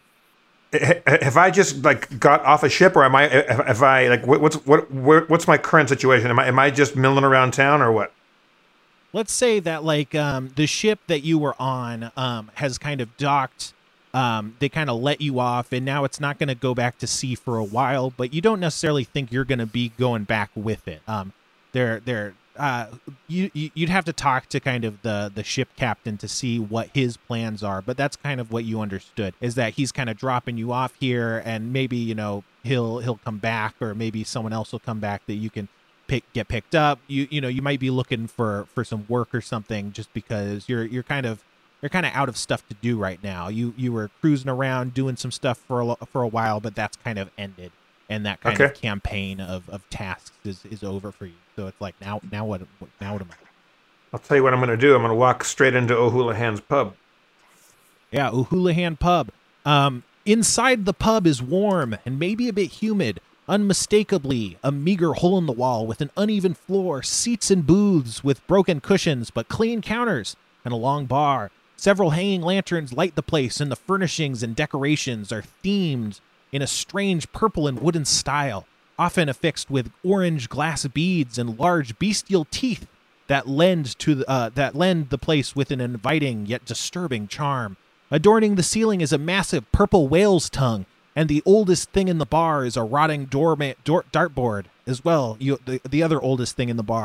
Speaker 2: have I just like got off a ship, or am I? Have I like what, what's what what's my current situation? Am I am I just milling around town, or what?
Speaker 1: Let's say that like um, the ship that you were on um, has kind of docked. Um, they kind of let you off, and now it's not going to go back to sea for a while. But you don't necessarily think you're going to be going back with it. Um, they're they're uh, you you- you'd have to talk to kind of the the ship captain to see what his plans are. But that's kind of what you understood, is that he's kind of dropping you off here, and maybe you know he'll he'll come back, or maybe someone else will come back that you can pick get picked up. You you know you might be looking for for some work or something, just because you're you're kind of you're kind of out of stuff to do right now. You you were cruising around doing some stuff for a, lo- for a while, but that's kind of ended, and that kind of
Speaker 2: Okay.
Speaker 1: campaign of, of tasks is, is over for you. So it's like now now what what- now what am I?
Speaker 2: I'll tell you what I'm going to do. I'm going to walk straight into O'Houlihan's pub.
Speaker 1: Yeah, O'Houlihan Pub. Um, inside the pub is warm and maybe a bit humid. Unmistakably, a meager hole in the wall with an uneven floor, seats and booths with broken cushions but clean counters, and a long bar. Several hanging lanterns light the place, and the furnishings and decorations are themed in a strange purple and wooden style, often affixed with orange glass beads and large bestial teeth that lend to the, uh, that lend the place with an inviting yet disturbing charm. Adorning the ceiling is a massive purple whale's tongue, and the oldest thing in the bar is a rotting doorma- door- dartboard as well. You, the, the other oldest thing in the bar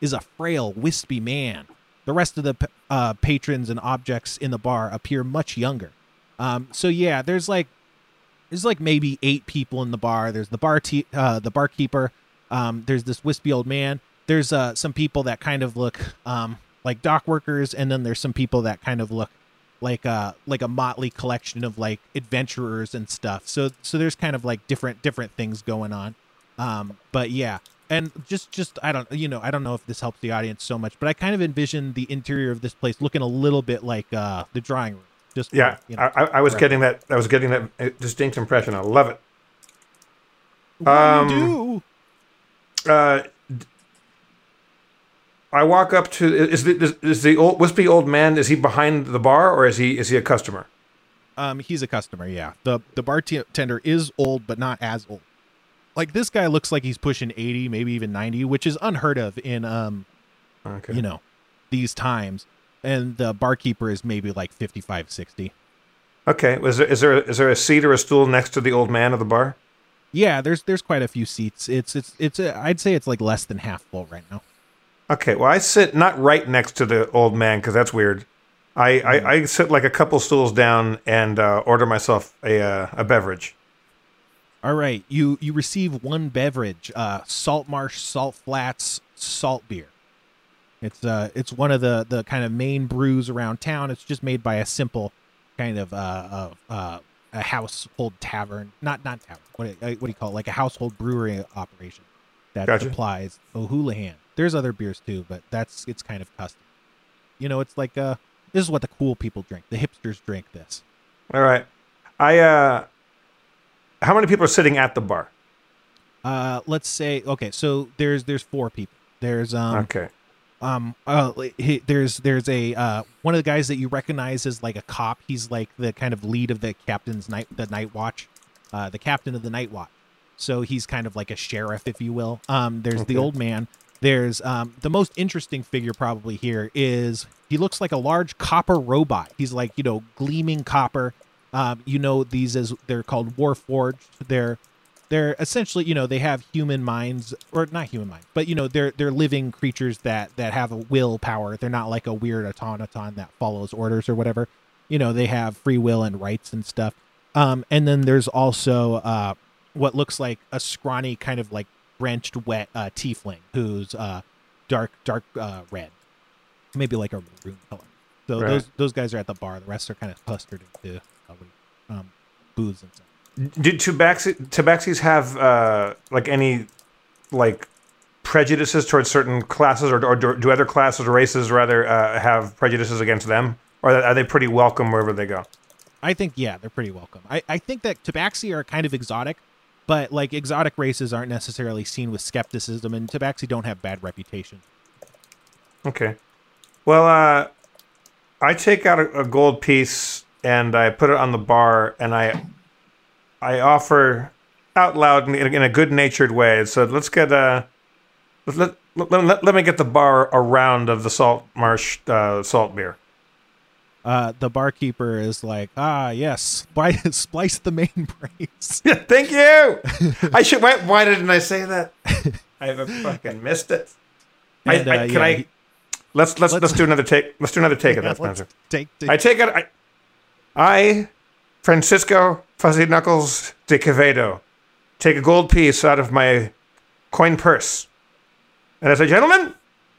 Speaker 1: is a frail, wispy man. The rest of the uh, patrons and objects in the bar appear much younger. Um, so yeah, there's like there's like maybe eight people in the bar. There's the bar te- uh, the barkeeper. Um, there's this wispy old man. There's uh, some people that kind of look um, like dock workers, and then there's some people that kind of look like a like a motley collection of like adventurers and stuff. So so there's kind of like different different things going on. Um, but yeah, and just just I don't you know I don't know if this helps the audience so much, but I kind of envision the interior of this place looking a little bit like uh, the drawing room. Just
Speaker 2: yeah,
Speaker 1: you know,
Speaker 2: I, I was getting that. I was getting that distinct impression. I love it.
Speaker 1: What
Speaker 2: um,
Speaker 1: do you do?
Speaker 2: Uh, I walk up to is the is, is the old wispy old man? Is he behind the bar or is he is he a customer?
Speaker 1: Um, he's a customer. Yeah, the the bartender is old, but not as old. Like this guy looks like he's pushing eighty, maybe even ninety, which is unheard of in um,
Speaker 2: okay.
Speaker 1: you know, these times. And the barkeeper is maybe like fifty-five, sixty.
Speaker 2: Okay. Was there is there is there a seat or a stool next to the old man of the bar?
Speaker 1: Yeah, there's there's quite a few seats. It's it's it's a, I'd say it's like less than half full right now.
Speaker 2: Okay. Well, I sit not right next to the old man because that's weird. I, mm. I, I sit like a couple stools down and uh, order myself a uh, a beverage.
Speaker 1: All right, you you receive one beverage, uh, Salt Marsh Salt Flats Salt Beer. It's uh it's one of the, the kind of main brews around town. It's just made by a simple kind of uh, uh, uh a household tavern, not not tavern. What what do you call it? Like a household brewery operation that
Speaker 2: gotcha.
Speaker 1: supplies O'Houlihan. There's other beers too, but that's it's kind of custom. You know, it's like uh this is what the cool people drink. The hipsters drink this.
Speaker 2: All right, I uh, how many people are sitting at the bar?
Speaker 1: Uh, let's say okay. So there's there's four people. There's um
Speaker 2: okay.
Speaker 1: Um, uh, he, there's there's a uh, one of the guys that you recognize as like a cop. He's like the kind of lead of the captain's night the night watch, uh, the captain of the night watch. So he's kind of like a sheriff, if you will. Um, there's
Speaker 2: okay.
Speaker 1: the old man. There's um, the most interesting figure probably here is he looks like a large copper robot. He's like you know gleaming copper. Um, you know these as they're called Warforged. They're They're essentially, you know, they have human minds, or not human minds, but, you know, they're they're living creatures that, that have a willpower. They're not like a weird automaton that follows orders or whatever. You know, they have free will and rights and stuff. Um, and then there's also uh, what looks like a scrawny kind of like drenched wet uh, tiefling who's uh, dark, dark uh, red, maybe like a maroon color. So
Speaker 2: right.
Speaker 1: those those guys are at the bar. The rest are kind of clustered into uh, um, booze and stuff.
Speaker 2: Did Tabaxi, Tabaxis have uh, like any like prejudices towards certain classes, or, or do other classes or races rather uh, have prejudices against them, or are they pretty welcome wherever they go?
Speaker 1: I think yeah, they're pretty welcome. I, I think that Tabaxi are kind of exotic, but like exotic races aren't necessarily seen with skepticism, and Tabaxi don't have bad reputation.
Speaker 2: Okay, well, uh, I take out a, a gold piece and I put it on the bar, and I. I offer out loud in, in a good-natured way. So let's get uh, let, let, let, let me get the bar a round of the Salt Marsh uh, salt beer.
Speaker 1: Uh, the barkeeper is like, ah, yes, splice the main brace.
Speaker 2: Yeah, thank you. I should. Why, why didn't I say that? I fucking missed it.
Speaker 1: And,
Speaker 2: I, I,
Speaker 1: uh,
Speaker 2: can
Speaker 1: yeah,
Speaker 2: I?
Speaker 1: he,
Speaker 2: let's let's let's do another take. Let's do another take of
Speaker 1: yeah,
Speaker 2: that, Spencer.
Speaker 1: Take, take.
Speaker 2: I take it. I, I Francisco Fuzzy Knuckles de Quevedo, take a gold piece out of my coin purse. And I say, gentlemen,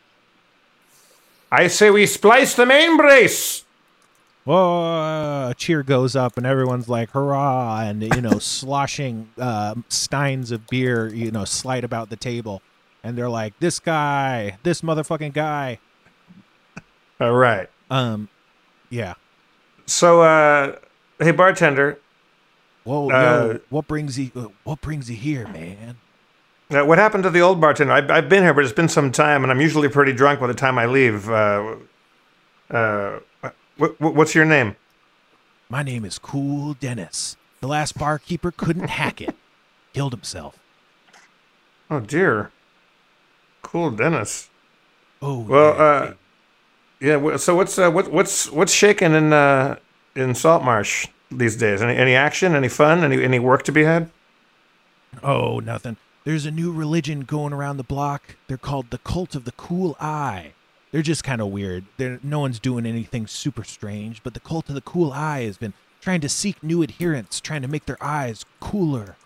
Speaker 2: I say we splice the main brace.
Speaker 1: Whoa, a cheer goes up and everyone's like, hurrah, and, you know, sloshing uh, steins of beer, you know, slide about the table. And they're like, this guy, this motherfucking guy.
Speaker 2: All right.
Speaker 1: Um, yeah.
Speaker 2: So, uh, hey, bartender.
Speaker 1: Whoa,
Speaker 2: Uh,
Speaker 1: yo, what brings you? uh, What brings you here, man?
Speaker 2: Uh, what happened to the old bartender? I, I've been here, but it's been some time, and I'm usually pretty drunk by the time I leave. Uh, uh, what, what's your name?
Speaker 1: My name is Cool Dennis. The last barkeeper couldn't hack it. Killed himself.
Speaker 2: Oh, dear. Cool, Dennis.
Speaker 1: Oh,
Speaker 2: Well,
Speaker 1: yeah.
Speaker 2: uh, yeah. wh- So what's uh, what, what's what's shaking in uh, in Saltmarsh these days? Any any action? Any fun? Any any work to be had?
Speaker 1: Oh, nothing. there's a new religion going around the block. They're called the Cult of the Cool Eye. They're just kind of weird. They're, no one's doing anything super strange, but the Cult of the Cool Eye has been trying to seek new adherents, trying to make their eyes cooler.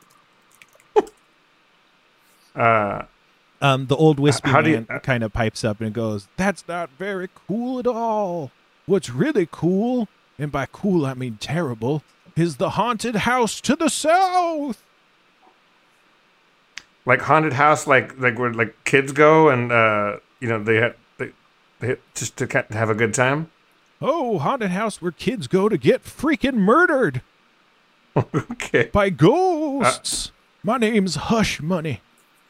Speaker 2: Uh,
Speaker 1: um, the old wispy
Speaker 2: how do
Speaker 1: man
Speaker 2: you, uh,
Speaker 1: kind of pipes up and goes, "That's not very cool at all. What's really cool, and by cool I mean terrible, is the haunted house to the south."
Speaker 2: Like haunted house, like like where like kids go and uh, you know they have they, they just to ca- have a good time.
Speaker 1: Oh, haunted house where kids go to get freaking murdered
Speaker 2: Okay.
Speaker 1: by ghosts. My name's Hush Money.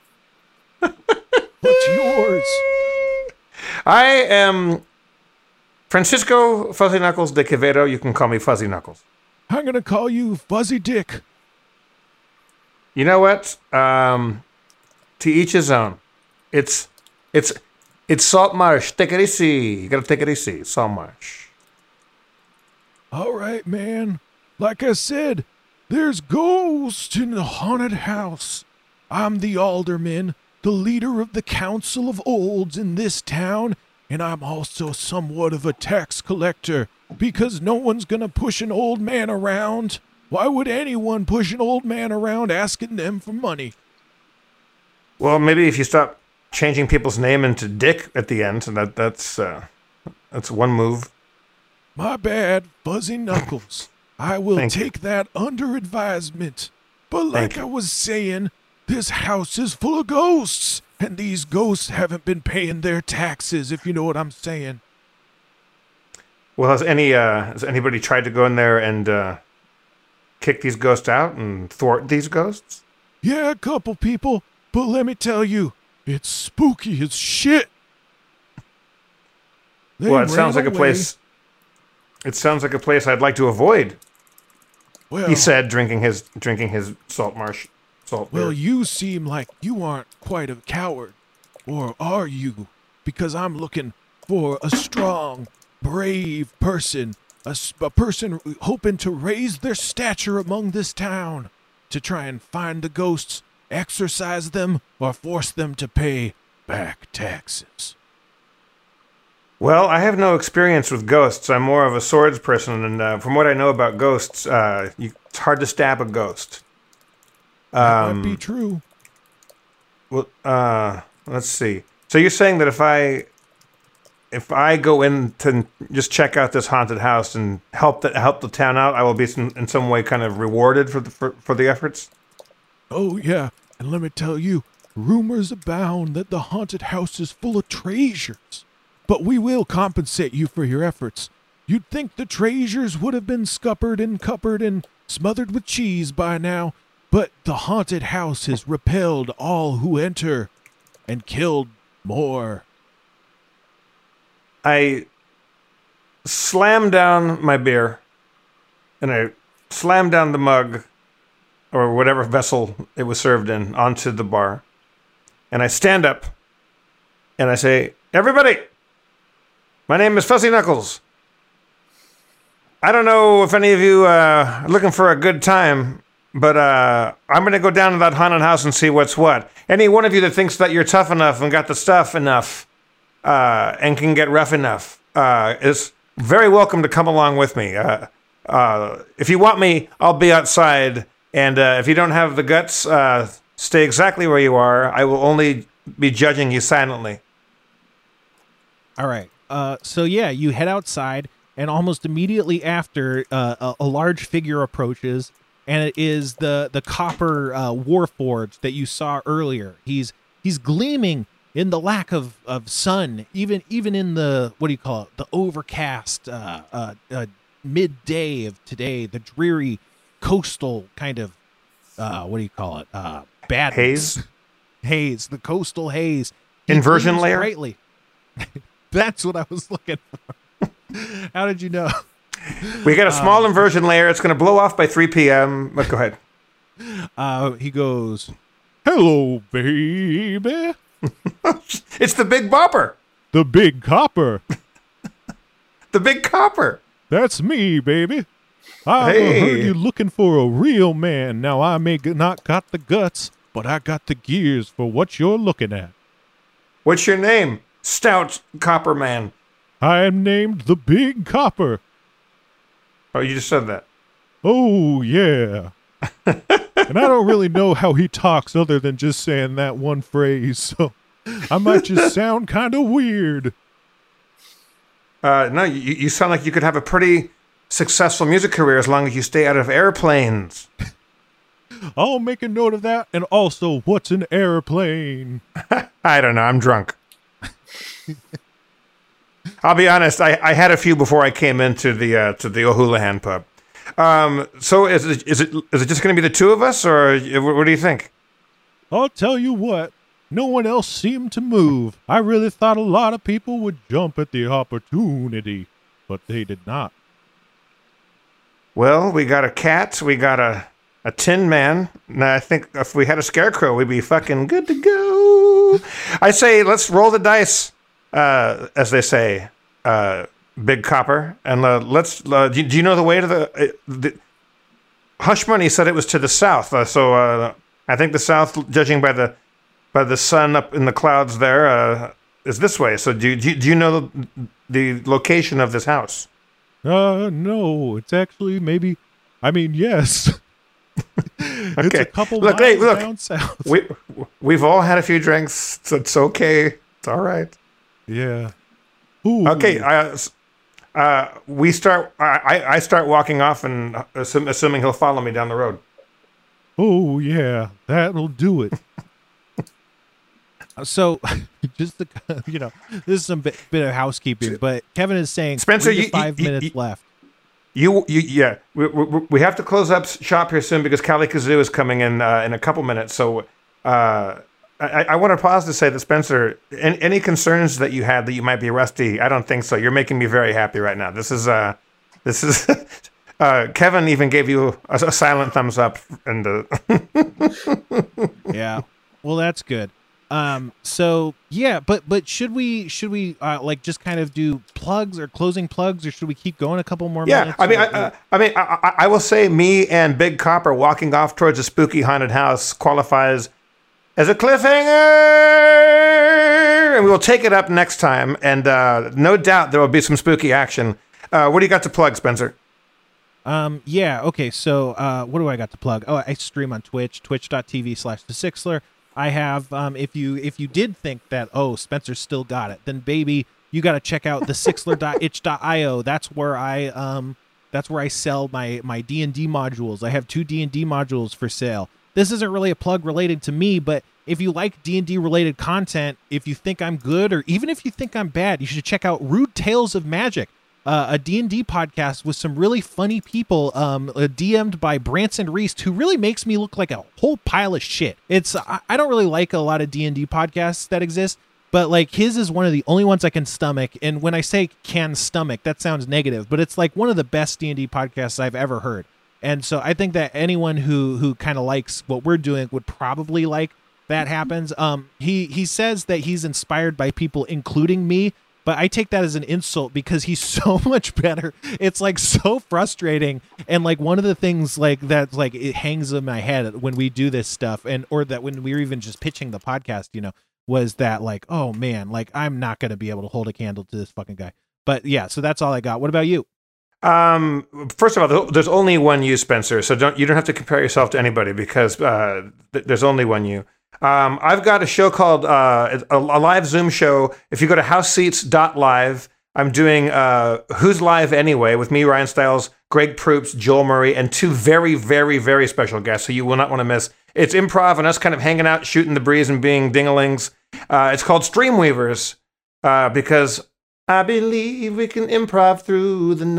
Speaker 1: What's yours?
Speaker 2: I am Francisco Fuzzy Knuckles de Quevedo. You can call me Fuzzy Knuckles.
Speaker 1: I'm gonna call you Fuzzy Dick.
Speaker 2: You know what? Um, to each his own. It's it's it's Salt Marsh. Take it easy. You gotta take it easy. Salt Marsh.
Speaker 1: All right, man. Like I said, there's ghosts in the haunted house. I'm the alderman, the leader of the council of olds in this town, and I'm also somewhat of a tax collector, because no one's gonna push an old man around. Why would anyone push an old man around asking them for money?
Speaker 2: Well, maybe if you stop changing people's name into Dick at the end, that that's uh, that's one move.
Speaker 1: My bad, Fuzzy Knuckles. I will
Speaker 2: Thank you.
Speaker 1: take that under advisement. But like
Speaker 2: you.
Speaker 1: I was saying, this house is full of ghosts, and these ghosts haven't been paying their taxes, if you know what I'm saying.
Speaker 2: Well, has any uh, has anybody tried to go in there and uh, kick these ghosts out and thwart these ghosts?
Speaker 1: Yeah, a couple people, but let me tell you, it's spooky as shit. They
Speaker 2: Well, it sounds
Speaker 1: ran
Speaker 2: like a
Speaker 1: away.
Speaker 2: place. It sounds like a place I'd like to avoid.
Speaker 1: Well,
Speaker 2: He said, drinking his drinking his salt marsh salt beer.
Speaker 1: Well, you seem like you aren't quite a coward. Or are you? Because I'm looking for a strong, brave person. A, s- a person hoping to raise their stature among this town. To try and find the ghosts, exorcise them, or force them to pay back taxes.
Speaker 2: Well, I have no experience with ghosts. I'm more of a swords person, and uh, from what I know about ghosts, uh, you, it's hard to stab a ghost.
Speaker 1: That
Speaker 2: Um,
Speaker 1: might be true.
Speaker 2: Well, uh, let's see. So you're saying that if I, if I go in to just check out this haunted house and help the help the town out, I will be some, in some way kind of rewarded for the for, for the efforts.
Speaker 1: Oh, yeah, and let me tell you, rumors abound that the haunted house is full of treasures. But we will compensate you for your efforts. You'd think the treasures would have been scuppered and cuppered and smothered with cheese by now, but the haunted house has repelled all who enter and killed more.
Speaker 2: I slam down my beer, and I slam down the mug, or whatever vessel it was served in, onto the bar. And I stand up, and I say, "Everybody, my name is Fuzzy Knuckles. I don't know if any of you uh, are looking for a good time, but uh, I'm going to go down to that haunted house and see what's what. Any one of you that thinks that you're tough enough and got the stuff enough uh, and can get rough enough uh, is very welcome to come along with me. Uh, uh, if you want me, I'll be outside. And uh, if you don't have the guts, uh, stay exactly where you are. I will only be judging you silently."
Speaker 1: All right. Uh, so yeah, you head outside, and almost immediately after, uh, a, a large figure approaches, and it is the the copper uh, warforged that you saw earlier. He's he's gleaming in the lack of, of sun, even even in the what do you call it? The overcast uh, uh, uh, midday of today, the dreary coastal kind of uh, what do you call it? Uh, bad
Speaker 2: Haze?
Speaker 1: haze, the coastal haze. He
Speaker 2: Inversion
Speaker 1: gleams
Speaker 2: layer?
Speaker 1: brightly. That's what I was looking for. How did you know?
Speaker 2: We got a small inversion layer. It's going to blow off by three p.m. But go ahead.
Speaker 1: Uh, he goes, "Hello, baby.
Speaker 2: It's the Big Bopper.
Speaker 1: The big copper.
Speaker 2: The Big Copper.
Speaker 1: That's me, baby. I
Speaker 2: Hey.
Speaker 1: heard you looking for a real man. Now, I may g- not got the guts, but but I got the gears for what you're looking at.
Speaker 2: What's your name? Stout Copperman.
Speaker 1: I am named the Big Copper.
Speaker 2: Oh, you just said that.
Speaker 1: Oh, yeah. And I don't really know how he talks other than just saying that one phrase, so I might just sound kind of weird.
Speaker 2: Uh, no, you, you sound like you could have a pretty successful music career as long as you stay out of airplanes.
Speaker 1: I'll make a note of that. And also, what's an airplane?
Speaker 2: I don't know. I'm drunk. I'll be honest. I, I had a few before I came into the uh, to the O'Houlihan pub. Um, so is it is it is it just going to be the two of us, or what do you think?
Speaker 1: I'll tell you what. No one else seemed to move. I really thought a lot of people would jump at the opportunity, but they did not.
Speaker 2: Well, we got a cat. We got a a Tin Man. Now, I think if we had a Scarecrow, we'd be fucking good to go. I say let's roll the dice, uh, as they say, uh, Big Copper, and uh, let's. Uh, do, do you know the way to the, uh, the Hush Money said it was to the south, uh, so uh, I think the south, judging by the by the sun up in the clouds there, uh, is this way. So do do, do you know the, the location of this house?
Speaker 1: Uh, no, it's actually maybe. I mean, yes. It's
Speaker 2: Okay.
Speaker 1: a couple
Speaker 2: Look,
Speaker 1: miles
Speaker 2: hey, look.
Speaker 1: down south.
Speaker 2: We we've all had a few drinks. So it's okay. It's all right.
Speaker 1: Yeah. Ooh.
Speaker 2: Okay. Uh, uh, we start. I I start walking off, and assume, assuming he'll follow me down the road.
Speaker 1: Oh yeah, that'll do it. So, just to, you know, this is some bit, bit of housekeeping, but Kevin is saying
Speaker 2: Spencer,
Speaker 1: three to
Speaker 2: you-
Speaker 1: five
Speaker 2: you-
Speaker 1: minutes
Speaker 2: you-
Speaker 1: left.
Speaker 2: You, you, yeah. We, we, we have to close up shop here soon because Cali Kazoo is coming in uh, in a couple minutes. So, uh, I, I want to pause to say that Spencer, any, any concerns that you had that you might be rusty, I don't think so. You're making me very happy right now. This is, uh, this is. uh, Kevin even gave you a, a silent thumbs up, and uh,
Speaker 1: Yeah. Well, that's good. Um, so yeah, but but should we should we uh, like just kind of do plugs or closing plugs, or should we keep going a couple more
Speaker 2: yeah.
Speaker 1: minutes?
Speaker 2: I mean,
Speaker 1: or-
Speaker 2: I, uh, I mean, I, I, I will say, me and Big Copper walking off towards a spooky haunted house qualifies as a cliffhanger, and we will take it up next time. And uh, no doubt there will be some spooky action. Uh, what do you got to plug, Spencer?
Speaker 1: Um, yeah, okay, so uh, what do I got to plug? Oh, I stream on Twitch, twitch.tv slash the Sixler. I have, um, if you if you did think that, oh, Spencer still got it, then baby, you got to check out the sixler dot itch dot io. That's where I um that's where I sell my my D and D modules. I have two D and D modules for sale. This isn't really a plug related to me, but if you like D and D related content, if you think I'm good, or even if you think I'm bad, you should check out Rude Tales of Magic. Uh, a D and D podcast with some really funny people, um, uh, D M'd by Branson Reese, who really makes me look like a whole pile of shit. It's I, I don't really like a lot of D and D podcasts that exist, but like his is one of the only ones I can stomach. And when I say can stomach, that sounds negative, but it's like one of the best D and D podcasts I've ever heard. And so I think that anyone who who kind of likes what we're doing would probably like that happens. Um, he he says that he's inspired by people, including me. But I take that as an insult because he's so much better. It's like so frustrating. And like one of the things like that's like it hangs in my head when we do this stuff, and or that when we were even just pitching the podcast, you know, was that like, oh man, like I'm not going to be able to hold a candle to this fucking guy. But yeah, so that's all I got. What about you?
Speaker 2: Um, first of all, there's only one you, Spencer. So don't you don't have to compare yourself to anybody because uh, th- there's only one you. Um, I've got a show called uh, a, a live Zoom show. If you go to house seats dot live, I'm doing uh, Who's Live Anyway with me, Ryan Stiles, Greg Proops, Joel Murray, and two very, very, very special guests who you will not want to miss. It's improv and us kind of hanging out, shooting the breeze, and being dingalings. Uh, it's called Streamweavers uh, because I believe we can improv through the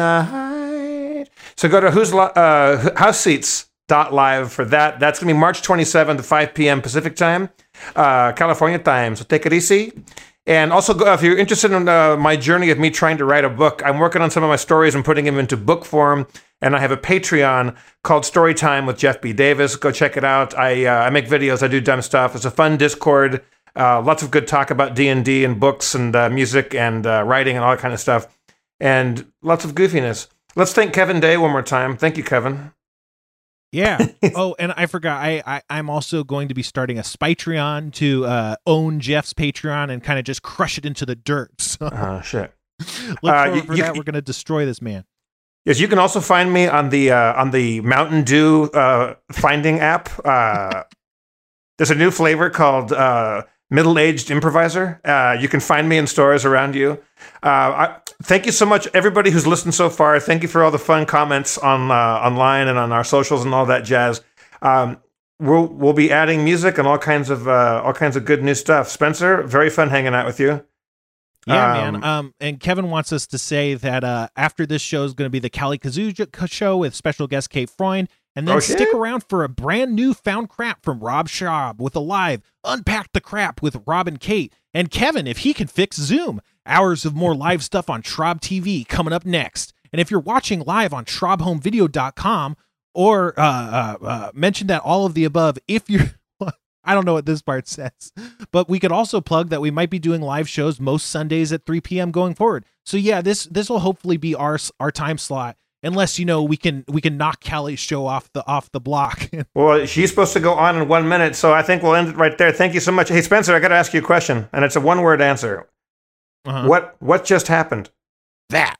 Speaker 2: night. So go to Who's Li- uh, house seats dot live for that. That's going to be March twenty-seventh at five p.m. Pacific time, uh, California time. So take it easy. And also, go, if you're interested in uh, my journey of me trying to write a book, I'm working on some of my stories and putting them into book form. And I have a Patreon called Storytime with Jeff B. Davis. Go check it out. I uh, I make videos. I do dumb stuff. It's a fun Discord. Uh, lots of good talk about D and D and books and uh, music and uh, writing and all that kind of stuff. And lots of goofiness. Let's thank Kevin Day one more time. Thank you, Kevin.
Speaker 1: Yeah. Oh, and I forgot. I, I I'm also going to be starting a Spytreon to uh, own Jeff's Patreon and kind of just crush it into the dirt. So
Speaker 2: Oh shit.
Speaker 1: look
Speaker 2: Uh,
Speaker 1: forward
Speaker 2: you-
Speaker 1: for
Speaker 2: you-
Speaker 1: that. We're going to destroy this man.
Speaker 2: Yes, you can also find me on the uh, on the Mountain Dew uh, finding app. Uh, there's a new flavor called uh, Middle Aged Improviser. Uh, you can find me in stores around you. Uh, I, thank you so much, everybody who's listened so far. Thank you for all the fun comments on uh, online and on our socials and all that jazz. Um, we'll we'll be adding music and all kinds of uh, all kinds of good new stuff. Spencer, very fun hanging out with you.
Speaker 1: Yeah,
Speaker 2: Um,
Speaker 1: man. Um, and Kevin wants us to say that uh, after this show is going to be the Cali Kazoo show with special guest Kate Freund, and then
Speaker 2: Oh,
Speaker 1: stick
Speaker 2: shit.
Speaker 1: around for a brand new found crap from Rob Schaub with a live Unpack the Crap with Rob and Kate, and Kevin if he can fix Zoom. Hours of more live stuff on Schraub T V coming up next. And if you're watching live on schraub home video dot com or uh, uh, uh, mention that all of the above, if you're I don't know what this part says, but we could also plug that we might be doing live shows most Sundays at three p.m. going forward. So yeah, this this will hopefully be our our time slot, unless you know we can we can knock Callie's show off the off the block.
Speaker 2: Well, she's supposed to go on in one minute, so I think we'll end it right there. Thank you so much. Hey, Spencer, I got to ask you a question, and it's a one-word answer.
Speaker 1: Uh-huh.
Speaker 2: What what just happened?
Speaker 1: That